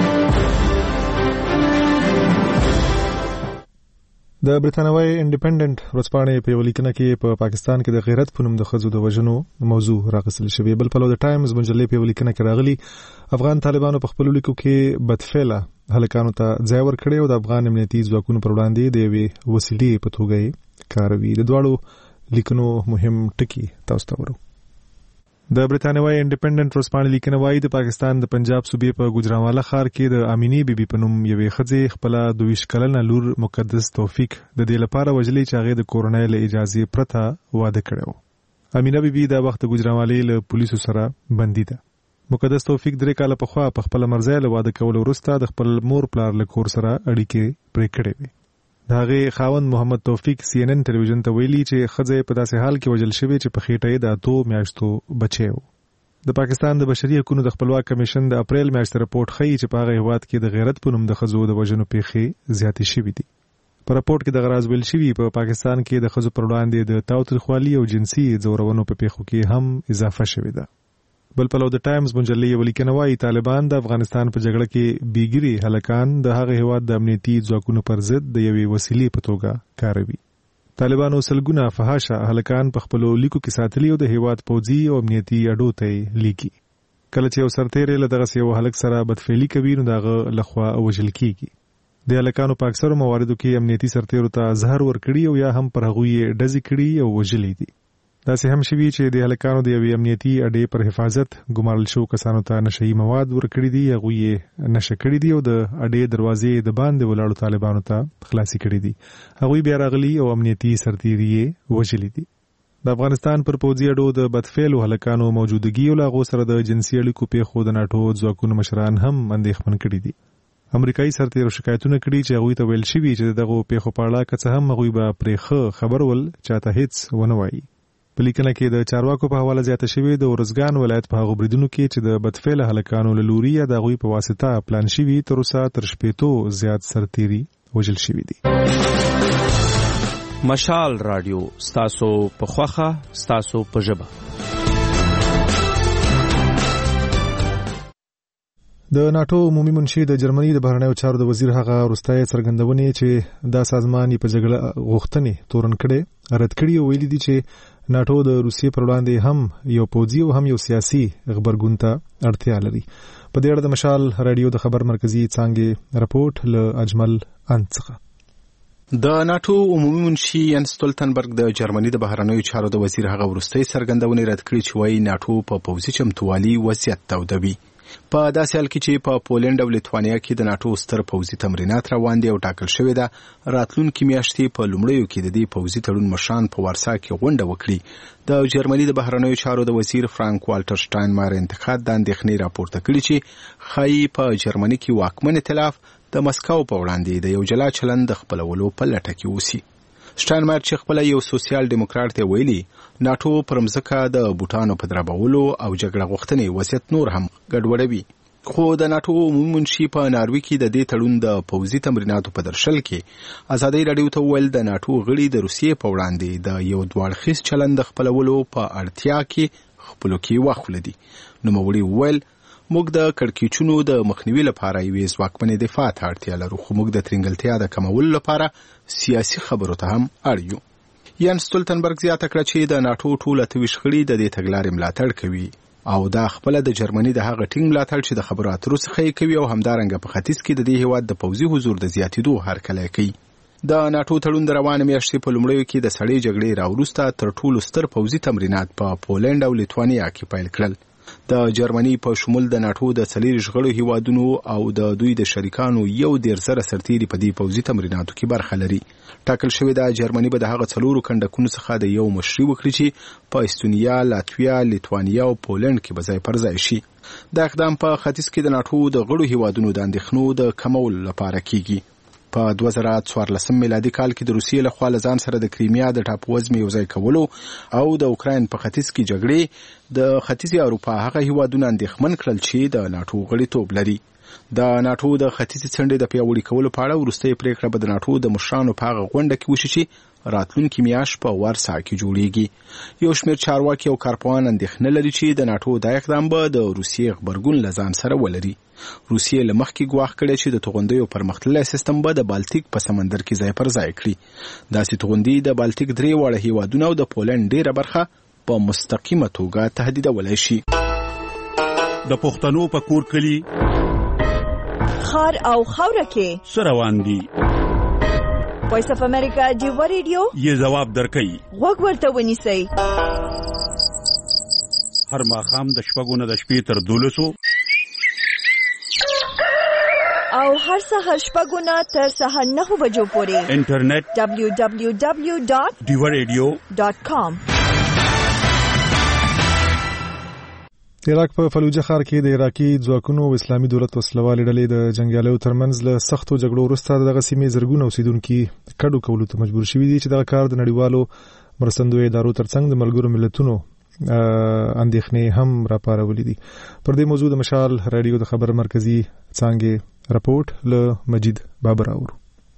د برتانوي انډیپندنت ورځپاڼې په یو لیکنه کې په پاکستان کې د غیرت په نوم د ښځو د وژنو موضوع راغستل شوې. بل پلو د ټایمز مجلې په یو لیکنه کې راغلي افغان طالبانو په خپل لیکو کې بدفعله هلکانو ته ځای ورکړی او د افغان امنیتي ځواکونو پر وړاندې د یوې وسیلې په توګه کاروي. د دواړو لیکنو مهم ټکي تاسو ته ورو. د برتانوي انډیپندنت ورځپاڼې لیکنه وايي د پاکستان د پنجاب صوبې په ګوجرانواله ښار کې د امینی بیبي په نوم یوې ښځې خپل 22 کلنه لور مقدس توفیق د دې لپاره وجلې چې هغه د کورونای له اجازه پرته واده کړو. امینه بیبي د وخت ګوجرانوالې له پولیسو سره بندي ده. مقدس توفیق 3 کاله پخوا په خپل مرزه له واده کولو وروسته د خپل مور پلار له کور سره اړیکې پرې کړې وې. دغه خاوند محمد توفیق CNN ټلویزیون ته ویلي چې خځه په داسې حال کې وژل شوې چې په خېټه یې د 2 میاشتو بچی و. د پاکستان د بشري حقوقو د خپلواک کمیشن د اپریل میاشتې رپورت ښیي چې په هغه هیواد کې د غیرت په نوم د خځو د وژنو پیښې زیاتې شوې دي. په رپورت کې د غراز ویل شوی په پاکستان کې د خځو پر وړاندې د تاوتریخوالي او جنسي ځورونو په پیښو کې هم اضافه شوې ده. بل پلو د ټایمز مجلې یو لیکنه وايي طالبان د افغانستان په جګړه کې بیګری هلکان د هغه هیواد د امنیتي ځواکونو پر ضد د یوې وسیلې په توګه کاروي. طالبانو سلګونه فحاشه هلکان په خپل لیکو کې ساتلي او د هیواد پوځي او امنیتي اډو ته لیکي. کله چې یو سرتیری له دغه یو هلک سره بدفعلی کوي نو دغه لخوا وژل کیږي. د هلکانو په اکثرو مواردو کې امنیتي سرتیرو ته زهر ورکړي او یا هم پر هغه یې ډزې کړي او وژلې دي. داسې هم شوي چې د هلکانو د یوې امنیتي اډې پر حفاظت ګمارل شو کسانو ته نشئی مواد ورکړي دي هغه یې نشه کړي دي او د اډې دروازې د باندې ولاړو طالبانو ته خلاصي کړي دي. هغه بیا راغلي او امنیتي سرتیري وژلې دي. د افغانستان پر پوځي اډو د بدفعلو هلکانو موجودګي او لاغو سره د جنسي اړیکو پیښو د ناټو ځواکونو مشران هم اندېښمن کړي دي. امریکایي سرتیرو شکایتونه کړي چې هغه ته ویل شوی چې دغه پیښو په اړه که څه هم هغه به پرېخه خبر ول چاته هیڅ ونه وایي. په لیکنه کې د چارواکو په حواله زیاته شوې د ورزګان ولایت په هغو بریدونو کې چې د بدفعله هلکانو له لوري یا د هغوی په واسطه پلان شوي تر اوسه تر 80 زیات سرتیري وژل شوي دي. مشال رادیو ستاسو په خوخه ستاسو په ژبه. د ناټو عمومي منشي د جرمني د بهرنیو چارو د وزیر هغه وروستۍ څرګندونې چې دا سازمان په جګړه غوښتنې تورن کړي رد کړي او ویلي دي چې ناټو د روسیې پر وړاندې هم یو پوځي او هم یو سیاسي خبرګون ته اړتیا لري. په دې اړه د مشال رادیو د خبر مرکزی څانګې رپورت له اجمل انڅخه. د ناټو عمومي منشي یان ستولتنبرګ د جرمني د بهرنیو چارو د وزیر هغه وروستۍ څرګندونې رد کړي چې وايي ناټو په پوځي چمتووالي وضعیت تودوي. په داسې حال کې چې په پولند او لیتوانیا کې د ناټو ستر پوځي تمرینات روان دي او ټاکل شوی ده راتلونکي میاشتې په لومړیو کې د دې پوځي تړون مشران په وارسا کې غونډه وکړي. د جرمني د بهرنیو چارو د وزیر فرانک والټر شټاینمایر انتقاد د اندېښنې راپورته کړي چې ښایي په جرمني کې واکمن ائتلاف د مسکو په وړاندې د یو جلا چلند د خپلولو په لټه کې اوسي. شټاینمایر چې خپل یو سوسیال ډیموکرات دی ویلي ناټو پر مځکه د بوټانو په دربولو او جګړه غوښتنې وضعیت نور هم ګډوډوي. خو د ناټو عمومي منشي په ناروې کې د دې تړون د پوځي تمریناتو په درشل کې ازادي رادیو ته ویل د ناټو غړي د روسیې په وړاندې د یو دوړخیز چلند خپلولو په اړتیا کې خپلو کې واخلدي. نو موري ویل موږ د کړکېچونو د مخنیوي لپاره یوې ځواکمنې دفاع ته اړتیا لرو خو موږ د ترنګلتیا د کمولو لپاره سیاسي خبرو ته هم اړ یو. یان ستولتنبرګ زیاته کړه چې د ناټو ټول 28 غړي د دې تګلارې ملاتړ کوي او دا خپل د جرمني د هغه ټینګ ملاتړ چې د خبرو اترو څخه کوي او همدارنګه په ختیځ کې د دې هیواد د پوځي حضور د زیاتېدو هرکلی کوي. د ناټو تړون د روانه میاشتې په لومړیو کې د سړې جګړې راوروسته تر ټولو ستر پوځي تمرینات په پولند او لیتوانیا کې پیل کړل. د جرمني په شمول د ناټو د 40 غړو هیوادونو او د دوی د شریکانو یو ډیر سره سرتیري په دې پوځي تمریناتو کې برخه لري. ټاکل شوی د جرمني به د هغه 4 کندکونو څخه د یو مشري وکړي چې په استونیا، لاتویا، لیتوانیا او پولند کې به ځای پر ځای شي. دا اقدام په ختیځ کې د ناټو د غړو هیوادونو د اندېښنو د کمولو لپاره کیږي. په 2014 میلادي کال کې د روسیې له خوا ځان سره د کریمیا د ټاپووزمې یوځای کولو او د اوکراین په ختیځ کې جګړې د ختیځې اروپا هغه هیوادونه اندېښمن کړل چې د ناټو غړیتوب لري. د ناټو د ختیځې څنډې د پیاوړي کولو په اړه وروستۍ پریکړه به د ناټو د مشرانو په هغه غونډه کې وشي چې راتلونکي میاشت په ورسا کې جوړیږي. یو شمېر چارواکي او کارپوهان اندېښنه لري چې د ناټو دا اقدام به د روسیې غبرګون له ځان سره ولري. روسیې له مخکې ګواښ کړی چې د توغندیو پرمختللی سیستم به د بالتیک په سمندر کې ځای پر ځای کړي. داسې توغندي د بالتیک 3 واړه هیوادونه او د پولنډ ډیره برخه په مستقیمه توګه تهدیدولی شي. د پښتنو په کور کلی خار او خوره کې سره روان دي. وایس اف امریکا ډیو ریډیو یې جواب درکړي. غوږ ورته ونیسئ. هر ماښام د شپږو نه د شپې تر 12 او هر سهار شپږو نه تر سهار 9 بجو پورې انټرنیټ www.diwaradio.com. عراق په فلوجه ښار کې د عراقي ځواکونو او اسلامي دولت وسلوالې ډلې د جنګیالیو ترمنځ له سختو جګړو وروسته دغه سیمې زرګونه اوسیدونکي کډو کولو ته مجبور شوي دي چې دغه کار د نړیوالو مرستندویه ادارو ترڅنګ د ملګرو ملتونو اندېښنې هم راپارولې دي. پر دې موضوع د مشال رادیو د خبر مرکزی څانګې راپورټ له مجید بابر اورو.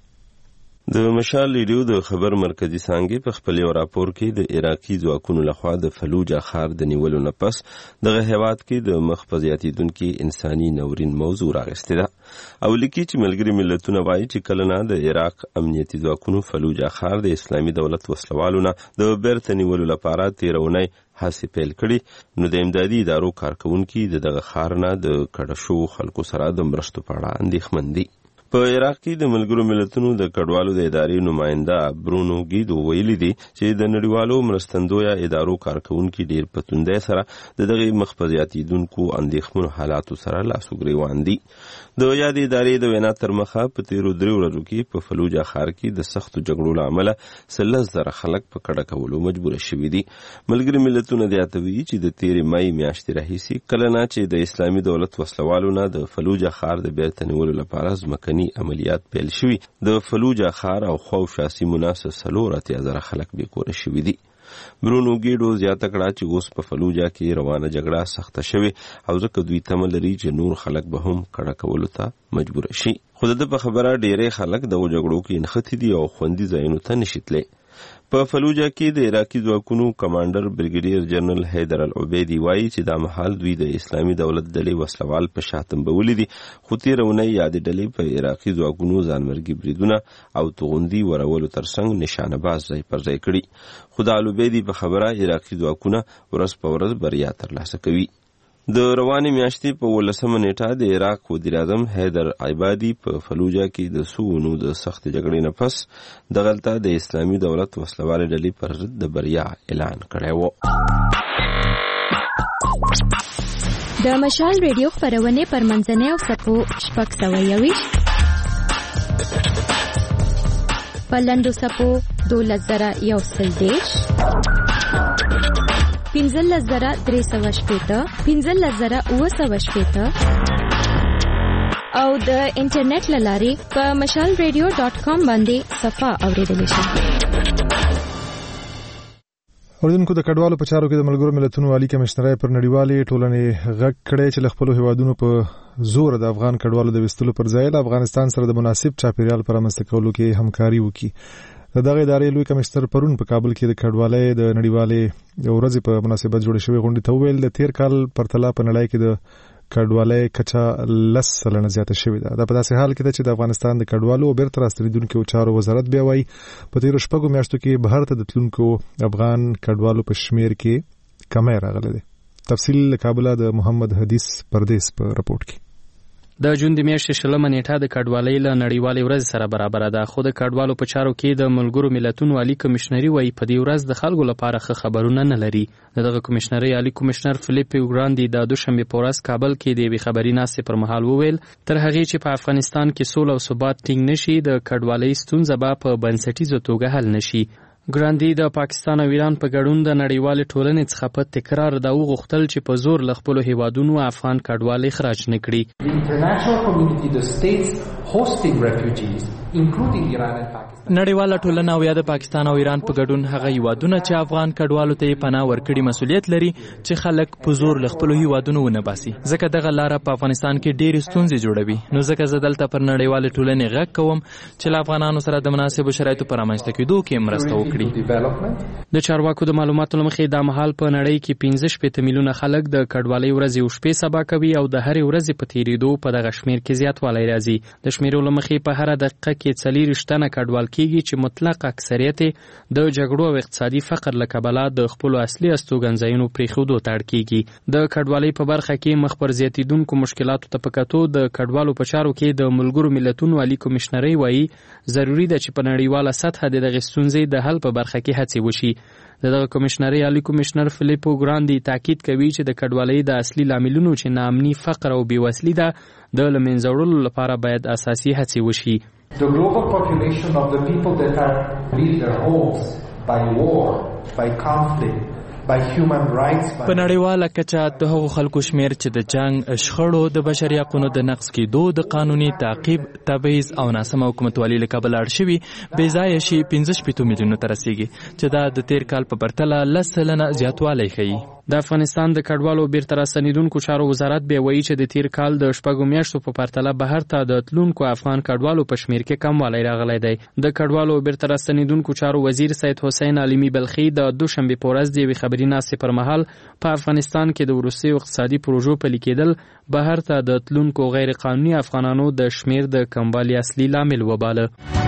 د مشال ریډیو د خبر مرکزی څانګې په خپل یو راپور کې د عراقي ځواکونو لخوا د فلوجه ښار د نیولو نه پس دغه هیواد کې د مخ په زیاتېدونکي انساني ناورین موضوع راغستې ده او لیکي چې ملګري ملتونه وایي چې کله نه د عراق امنیتي ځواکونو فلوجه ښار د اسلامي دولت وسلوالو نه د بیرته نیولو لپاره تیرونی هڅې پیل کړي نو د امدادي ادارو کارکونکي دغه ښار نه د کډه شوو خلکو سره د مرستو په اړه اندېښمن دي. په عراق کې د ملګرو ملتونو د کډوالو د ادارې نماینده برونو ګیدو ویلي دي چې د نړیوالو مرستندویه ادارو کارکونکي ډیر په توندۍ سره دغه مخ په زیاتېدونکو اندېښمنو حالاتو سره لاس و ګریوان دي. د یادې ادارې د وینا تر مخه په تیرو 3 ورځو کې په فلوجه ښار کې د سختو جګړو له امله 13,000 خلک په کډه کولو مجبور شوي دي. ملګري ملتونه زیاتوي چې د تیرې مای میاشتې راهیسې کله نه چې د اسلامي دولت وسلوالو نه د فلوجه ښار د بیرته نیولو لپاره ځمکني عملیات پیل شوي د فلوجه ښار او خواوشا سیمو نه 4,000 خلک بې کوره شوي دي. برونو ګیډو زیاته کړه چې اوس په فلوجه کې روانه جګړه سخته شوې او ځکه دوی تمه لري چې نور خلک به هم کډه کولو ته مجبور شي. خو د په خبره ډېری خلک دغو جګړو کې نښتي دي او خوندي ځایونو ته نشي تللی. په فلوجه کې د عراقي ځواکونو کمانډر بریګیډیر جنرال حیدر العبیدي وایي چې دا مهال دوی د اسلامي دولت ډلې وسلوال په شاتم بولې دي خو تیرونه یاد ډلې په عراقي ځواکونو ځانمرګي بریدونه او توغندي ورولو ترڅنګ نشانه باز ځای پر ځای کړي. خو د العبیدي په خبره عراقي ځواکونه ورځ په ورځ بریا ترلاسه کوي. د روانې میاشتې په 18 نیټه د عراق وزیر اعظم حیدر عبادي په فلوجه کې د سونو د سخت جګړې نه پس دغلته د اسلامي دولت وسلوالې ډلې پر ضد د بریا اعلان کړی و. د مشال ریډیو خبرونه پر منځنۍ او سپو شپږ سوه یویشت په لنډو سپو 12,130 15,380 15,980 او د انټرنیټ لارې په mashalradio.com باندې صفه اوریدلی شي. اوریدونکو د کډوالو په چارو کې د ملګرو ملتونو عالی کمشنر پر نړیوالې ټولنې غږ کړی چې خپل هیوادونو په زور د افغان کډوالو د وستلو پر ځای د افغانستان سره د مناسب چاپیریال پر رامنځته کولو کې همکاري وکړي. دغه ادارې لوی کمشنر پرون په کابل کې د کډوالۍ د نړیوالې ورځې په مناسبت جوړ شوی غونډې ته وویل د تیر کال پرتله په نړۍ کې د کډوالۍ کچه 10% زیاته شوې ده. دا په داسې حال کې ده چې د افغانستان د کډوالو او بیرته راستنېدونکو چارو وزارت بیا وایي په تیرو 6 میاشتو کې بهر ته د تلونکو افغان کډوالو په شمیر کې کمی راغلی دی. تفصیل له کابل د محمد حدیث پردیس په راپورټ کې. د جون د میاشتې 20 نیټه د کډوالۍ له نړیوالې ورځ سره برابر ده. خو د کډوالو په چارو کې د ملګرو ملتونو عالی کمشنري وایي په دې ورځ د خلکو لپاره ښه خبرونه نه لري. دغه کمشنري عالی کمشنر فلیپ ګراندي د دوشنبه په ورځ کابل کې د یوې خبري ناستې پر مهال وویل تر هغه چې په افغانستان کې سوله او ثبات ټینګ نشي د کډوالۍ ستونزه به په بنسټیزه توګه حل نشي. ګراندي د پاکستان او ایران په ګډون د نړیوال ټولنې څخه په تکرار دا وغوښتل چې په زور ل خپل هیوادونو افغان کډوالۍ خراج نه کړي. نړیواله ټولنه او یا د پاکستان او ایران په ګډون هغه هیوادونه چې افغان کډوالو ته پناه ورکړي مسؤلیت لري چې خلک په زور ل خپل هیوادونو ونه باسي. ځکه دغه لاره په افغانستان کې ډېرې ستونزې جوړوي. نو ځکه زه دلته پر نړیواله ټولنې غږ کوم چې له افغانانو سره د مناسبو شرایطو په رامنځته کېدو کې مرسته وکړي. د چارواکو د معلوماتو له مخې دا مهال په نړۍ کې 15 میلیونه خلک د کډوالۍ ورځې او شپې سبا کوي او د هرې ورځې په تیریدو په دغه شمیر کې زیاتوالی راځي. د شمیرو له مخې په هر دقیقه کې 40 تنه کډوال کیږي چې مطلق اکثریت د جګړو او اقتصادي فقر له کبله د خپل اصلي استوګنځایونو پریښودو ته اړ کیږي. د کډوالۍ په برخه کې مخ پر زیاتیدونکو مشکلاتو ته په کتو د کډوالو په چارو کې د ملګرو ملتونو عالی کمشنري وایي ضروری ده چې په نړیواله سطحه د دغه ستونزې د حل په برخه کې هڅې وشي. دغه کمشنري عالی کمشنر فلیپو ګراندي تاکید کوي چې د کډوالۍ د اصلي لاملونو چې ناامني، فقر او بیوسلي ده د له منځه وړلو لپاره باید اساسي هڅې وشي. The global population of the people that are leave their homes by war, by conflict, by human rights. په نړیواله کچه د هغو خلکو شمیر چې د جنگ، شخړو، د بشري حقوقو د نقض کېدو، د قانوني تعقیب، تبعیض او ناسمه حکومتولۍ له کبله اړ شوي بې ځایه شي 15 میلیونو ته رسیږي چې دا د تیر کال په پرتله 10% زیاتوالی ښیي. د افغانستان د کډوالو بیرته راستنیدونکو چارو وزارت بیا وایي چې د تیر کال د 6 میاشتو په پرتله بهر ته د تلونکو افغان کډوالو په شمیر کې کموالی راغلی دی. د کډوالو بیرته راستنیدونکو چارو وزیر سید حسین علیمی بلخی د دوشنبه په ورځ د یوې خبري ناستې پر مهال په افغانستان کې د وروستیو اقتصادي پروژو پلي کېدل بهر ته د تلونکو غیر قانوني افغانانو د شمیر د کموالي اصلي لامل وباله.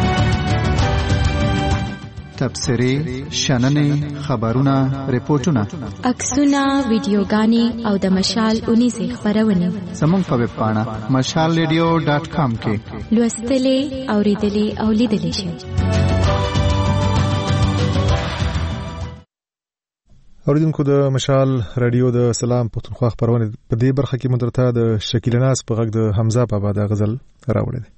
تبصرې، شننې، خبرونه، ریپورتونه، عکسونه، ویډیوګانې او د مشال اونیزې خپرونې زموږ په ویب پاڼه mashalradio.com کې لوستلې، اوریدلې او لیدلې شئ. اوریدونکو د مشال رادیو د سلام پښتونخوا خبرونه په دې برخه کې مدرته د شکیل ناز په غږ د حمزه بابا د غزل راوړل دي.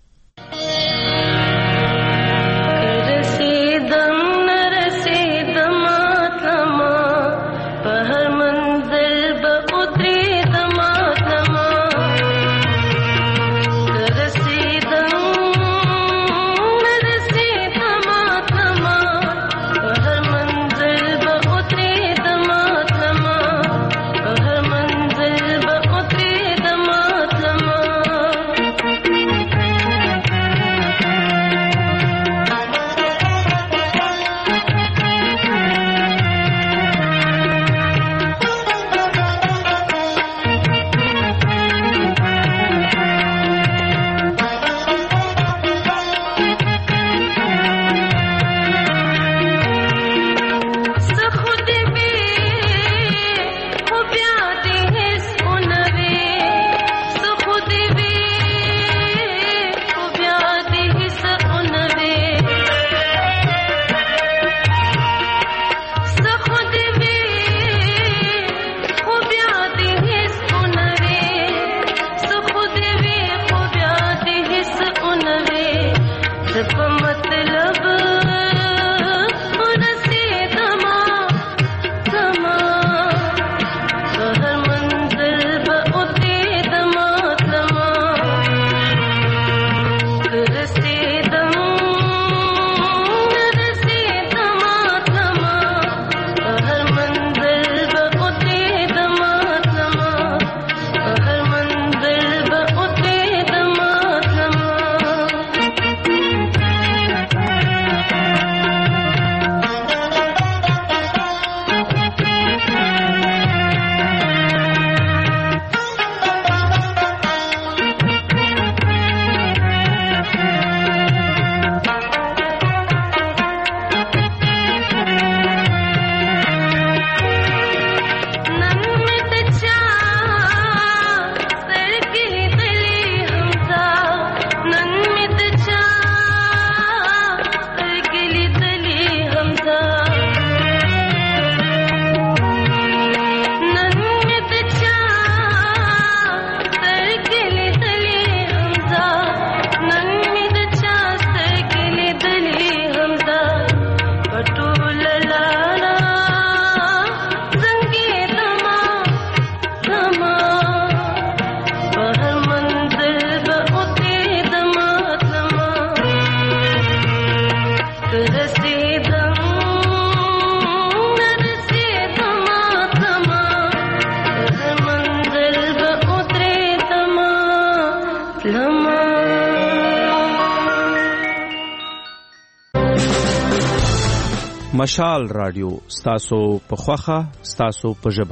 مشال رادیو ستاسو په خوخه ستاسو په ژبه.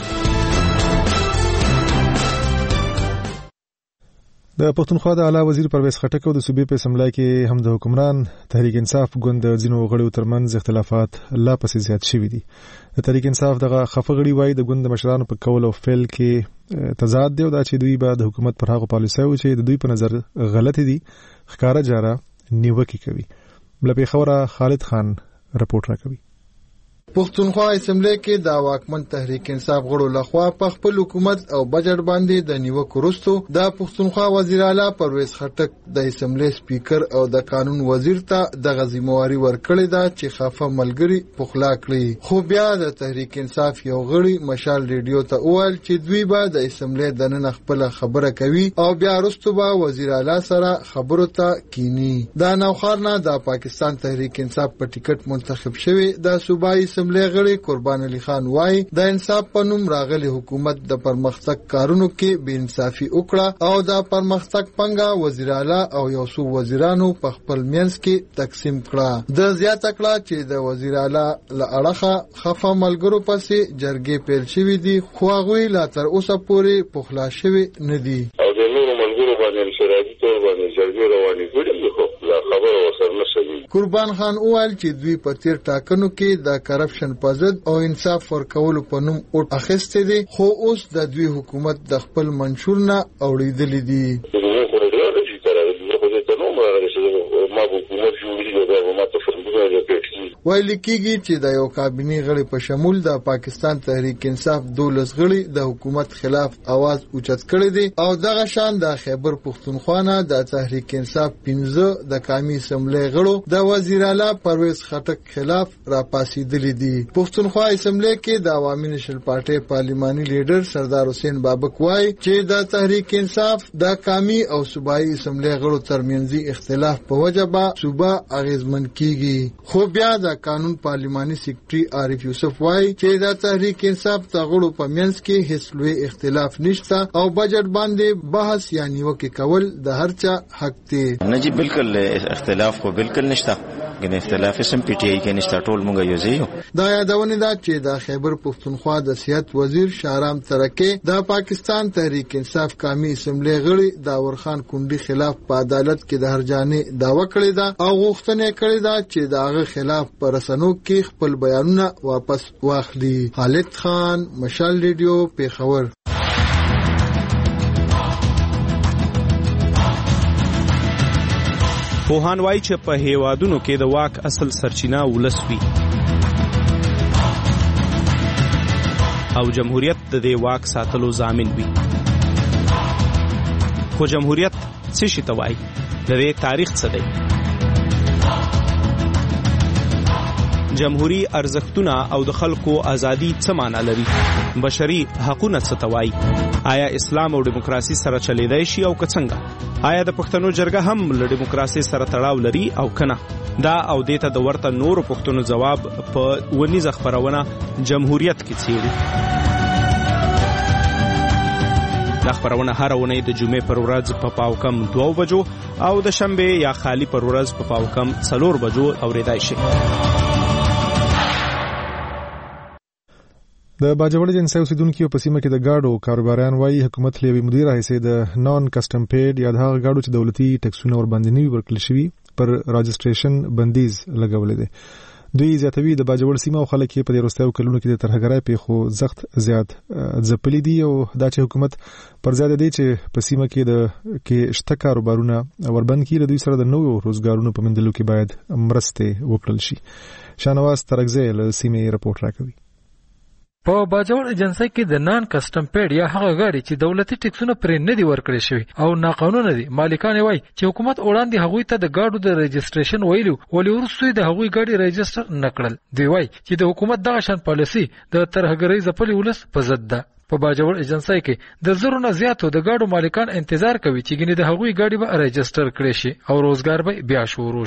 د پښتونخوا د اعلی وزیر پرویز خټک او د صوبې په اسمبلی کې هم د حکمران تحریک انصاف ګوند د ځینو غړو ترمنځ اختلافات لا پسې زیات شوي دي. د تحریک انصاف دغه خفه غړي وایي د ګوند د مشرانو په کول او فعل کې تضاد دی او دا چې دوی به د حکومت پر هغو پالیسیو چې د دوی په نظر غلطي دي ښکاره جاره نیوکې کوي. له پېښوره خالد خان رپورټ راکوي. پښتونخوا اسمبلی کې د واکمن تحریک انصاف غړو لخوا په خپل حکومت او بجټ باندې د نیوکو وروسته د پښتونخوا وزیر اعلی پرویز خټک د اسمبلی سپیکر او د قانون وزیر ته د ذمہواری ورکړې ده چې خافه ملګری پخلا کړي. خو بیا د تحریک انصاف یو غړي مشال ریډیو ته وویل چې دوی به د اسمبلی دننه خپل خبره کوي او بیا وروسته به وزیر اعلی سره خبرو ته کینی. دا نوخارنه د پاکستان تحریک انصاف په ټیکټ منتخب شوی د صوبایي اسمبلی غړي قربان علي خان وای د انصاف په نوم راغلي حکومت د پرمختګ کارونو کې بې انصافي وکړه او د پرمختګ پنګه وزیر اعلی او یو څو وزیرانو په خپل منځ کې تقسیم کړه. د زیاته کړه چې د وزیر اعلی له اړخه خفه ملګرو پسې جرګې پیل شوې دي خو هغوی لا تر اوسه پورې پخلا شوي نه دي او د نورو ملګرو باندې انفرادي تور باندې جرګې روانې کړي خو لا خبره ورسره نشوي. قربان خان وویل چې دوی په تیر ټاکنو کې د کرپشن په ضد او انصاف ورکولو په نوم اوټ اخیستې دي خو اوس د دوی حکومت د خپل منشور نه اوړېدلې دي. ویل کېږي چې د یو کابینې غړي په شمول د پاکستان تحریک انصاف 12 غړي د حکومت خلاف आवाज اوچت کړی دي او دغه شان د خیبر پښتونخوا نه د تحریک انصاف 15 د قومي اسمبلی غړو د وزیر اعلی پرویز خټک خلاف راپاسېدلي دي. پښتونخوا اسمبلی کې د عوامي نېشنل پارټي پارلماني لیډر سردار حسین بابک وایي چې د تحریک انصاف د قومي او صوبایي اسمبلی غړو ترمنځي اختلاف په وجه به صوبه اغیزمن کیږي. خو بیا د قانون پارلماني سیکریټري عارف یوسف وایي چې د تحریک انصاف د غړو په منځ کې هیڅ لوی اختلاف نشته او بجټ باندې بحث یا نیوکې کول د هر چا حق دی. نه جی بالکل اختلاف خو بالکل نشته ګنې اختلاف سم پی ټی آی کې نشته ټول مونږ یو ځای یو. دا یادونه ده چې د خیبر پښتونخوا د صحت وزیر شهرام ترکي د پاکستان تحریک انصاف قومي اسمبلی غړي داور خان کونډي خلاف په عدالت کې د هرجانې دعوه کړې ده او غوښتنه کړې ده چې داغه خلاف پر رسنو کې خپل بیانونه واپس واخلي. خالد خان مشال ریډیو پیښور. پوهان وایي چې په هیوادونو کې د واک اصل سرچینه ولس وي او جمهوریت د دې واک ساتلو ضامن وي. خو جمهوریت څه شي ته وایي؟ د دې تاریخ څه دی؟ جمهوری ارزښتونه او د خلکو ازادي څه معنا لري؟ بشري حقوقونه څه ته وایي؟ آیا اسلام او دیموکراسي سره چلیدای شي او که څنګه؟ آیا د پښتنو جرګه هم له دیموکراسي سره تړاو لري او کنه؟ دا او دیته د ورته نورو پښتنو جواب په ونیزه خبرونه جمهوریت کې څیړي. دا خبرونه هر اونۍ د جمعې پر ورځ په پاوکم 2 بجو او د شنبه یا خالی پر ورځ په پاوکم 4 بجو اوریدای شي. د باجوړ جنسي اوسیدونکو په سیمه کې د گاډو کاروباريان وایي حکومت لوي مدیر راځي د نان کسٹم پیډ یا د هغه گاډو چې دولتي ټکسونه ور باندې نیوي ورکړل شوی پر راجستریشن بندیز لګولې ده. دوی زیاتوي د باجوړ سیمه او خلک په دې وروستیو کلونو کې د ترهګرۍ په خو زخت زیات ځپلي دي او دا چې حکومت پر زیاده دي چې په سیمه کې شته کاروبارونه وربند کړي دوی سره د نوو روزګارونو په مندلو کې باید مرسته وکړل شي. شانواز ترغزی له سیمې رپورټ راکوي. په باجوړ ایجنسی کې د نان کسٹم پیډ یا هغه غاډي چې دولتي ټکسونه پرې نه دي ورکړل شوی او ناقانونه دي مالکان وایي چې حکومت وړاندې هغوی ته د گاډو د رجستریشن ویلو ولې ورسوي د هغوی گاډي رجستر نکړل. دوی وایي چې د حکومت دغه شان پالیسي د ترهګرۍ ځپلي ولس په ضد ده. په باجوړ ایجنسی کې د زرو نه زیاتو د گاډو مالکان انتظار کوي چې ګنې د هغوی گاډي به رجستر کړي شي او روزګار به بیا شروع شي.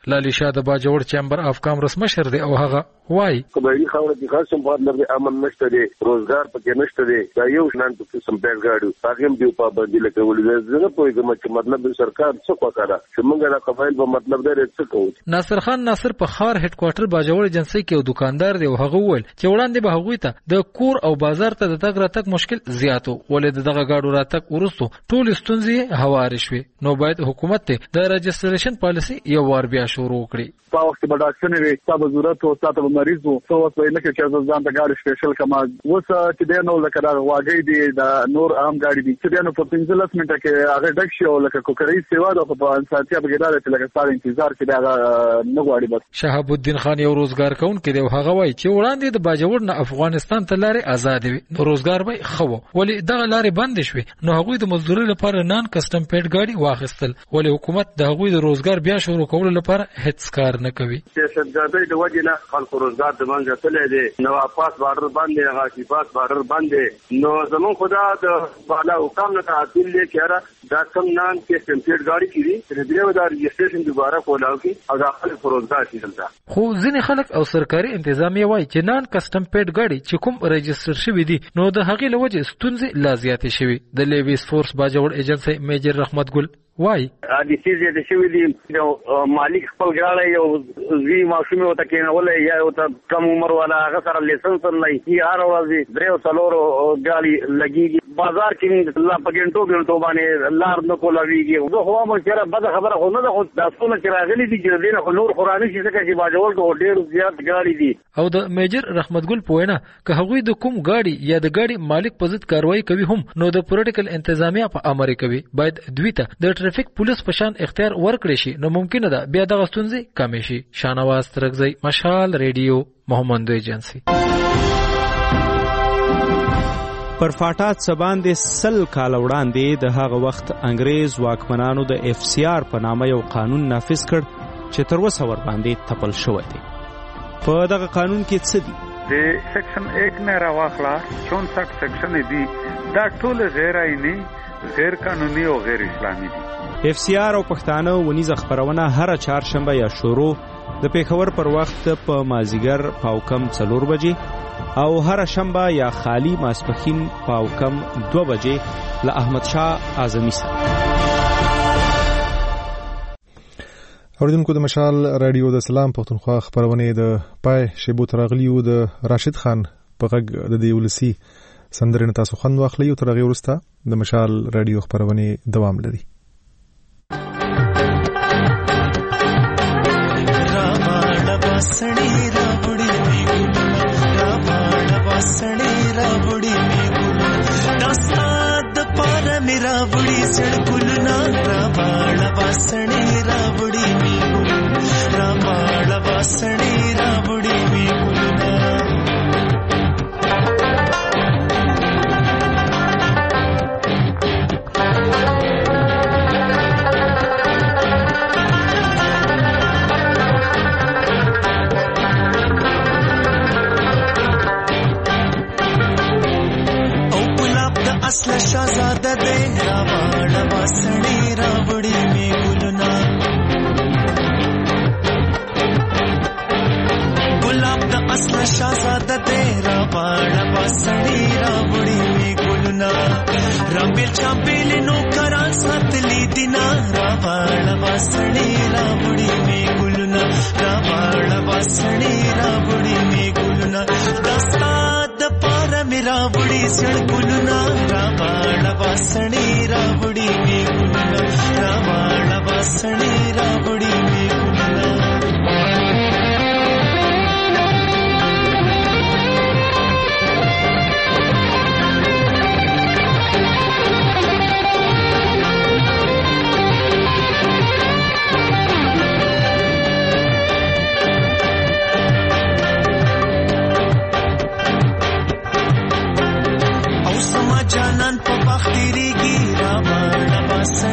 لالی شاه د باجوړ چیمبر اف کامرس مشر دی او هغه وای قبایلی خاوره کې خاصم مطلب امن نشته دی روزګار پکې نشته دی دا یو شنان په سم پیټ ګاډو هغه هم دی په باندې لکه ولې زه نه پوهیږم چې مطلب سرکار څه وکړه چې موږ د قبایل په مطلب درې څه کوو. ناصر خان ناصر په خار هډ کوارټر باجوړ ایجنسی کې یو دکاندار دی او هغه وویل چې وړاندې به هغوی ته د کور او بازار ته د تګ راتګ مشکل زیاتو ولې دغه ګاډو راتګ ورستو ټول ستونزې هوارې شوې نو باید حکومت ته د رجستریشن پالیسی یو وار بیا شروع کړي. په وخت کې بډاکشن وي تاسو ضرورت او تاسو مریض وو څو وخت نه کې چې ځان ته ګاډي سپیشل کما وس چې د نو لکه دا واګي دي د نور عام ګاډي دي چې د نو په 15 منټه کې هغه ډک شي او لکه کوکري سیوا د په انسانتیا بګیدار چې لکه ستاره انتظار کې دا نه غواړي. بس شهاب الدین خان یو روزګار کون کې دی هغه وای چې وړاندې د باجوړ نه افغانستان ته لارې آزاد وي نو روزګار به خو ولی دغه لارې بند شوي نو هغوی د مزدوري لپاره نان کسٹم پیډ ګاډي واخیستل ولی حکومت د هغوی د روزګار بیا شروع کولو لپاره هیڅ کار نه کوي. سیاستګردۍ د وجې نه خلکو روزګار د منځه تللی دی نو پاس بارډر باندې هغه پاس بارډر باندې نو زمون خدا د بالا حکام نه تعطیل دی چې دا کم نان کسٹم پیډ ګاډي کړي چې دې د رجسټریشن دوباره کولاو کی او د خپل روزګار شي دلته. خو ځینې خلک او سرکاري انتظامیه وایي چې نان کسٹم پیډ ګاډي چې کوم رجسټر شوی دي نو د هغې له وجې ستونزې لا زیاتې شوي. د لیویس فورس باجوړ ایجنسی میجر رحمت ګل وای د سیزه د شوی دی مالک خپل غاړه یو زی ماشوم او تکینه ولې یا او کم عمر والا هغه سره لیسنس نه هي هر ورځ درو څلور غاړي لګيږي بازار کې الله پګنټو باندې لار نه کولاویږي زه هوا مو چیرې بد خبره خو نه ده خو د څونه چې راغلي دي چې دینه خو نور قرآني شي څنګه چې باجوړ ته ډېر زیات غاړي دي. او د میجر رحمت ګل پوینه که هغوی د کوم غاړي یا د غاړي مالک په ضد کاروایی کوي هم نو د پولیټیکل انتظامیه په امر کوي باید دوی ته د ټریفیک پولیس په شان اختیار ورکړي شي نو ممکنه ده بیا دغه ستونزې کمې شي. شانواز ترکزی مشال ریډیو محمد ایجنسی. پر فاټات سباندې سل کال وړاندې د هغه وخت انګريز واکمنانو د اف سی آر په نامه یو قانون نافذ کړ چې تر اوسه ور باندې تپل شوی دی. په دغه قانون کې څه دي؟ د سیکشن 1 نه راواخلا 64 سیکشن دي دا ټول غیر آئینی غیر قانوني او غیر اسلامي دي. اف سی آر او پښتانه ونیزه خبرونه هر چهارشنبه یا شروع د پیښور پر وخت په مازیګر پاوکم 4 بجې او هر شنبه یا خالی ماسپخین پاوکم 2 بجې له احمد شاه اعظمي سره. اوریدونکو د مشال رادیو د سلام پښتونخوا خبرونه د پای شیبو ترغلیو د راشد خان په غږ د دیولسی سندرنه تاسو خوند واخلئ او ترغه ورسته د مشال رادیو خبرونه دوام لري. سړی را بډی میګو را باړ سړی را بډی میګو داساد پر میرا بډی سړکلنا را باړ سړی را بډی میګو را باړ سړی را بډی میګو اصل شاهزاده دې را باړ واسړي را وړي می ګلنا ګلاب د اصل شاهزاده دې را باړ واسړي را وړي می ګلنا رامبل چامبل نو کران ساتلی دینا را باړ واسړي را وړي می ګلنا را باړ واسړي را وړي می ګلنا دستا پار میرا بڑی سڑکلنا را باڑ واسڑی را بڑی می گلنا را باڑ واسڑی را بڑی می گلنا جانان په بختيريږي را باندې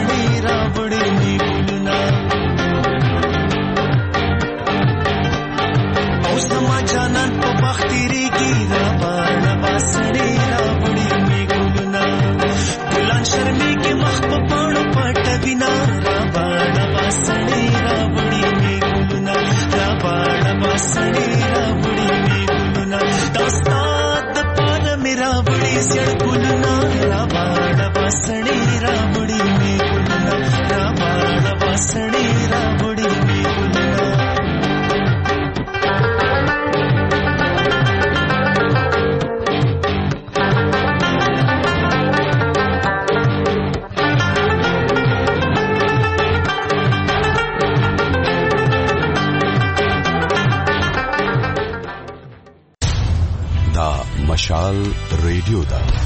مشال ریډیو ده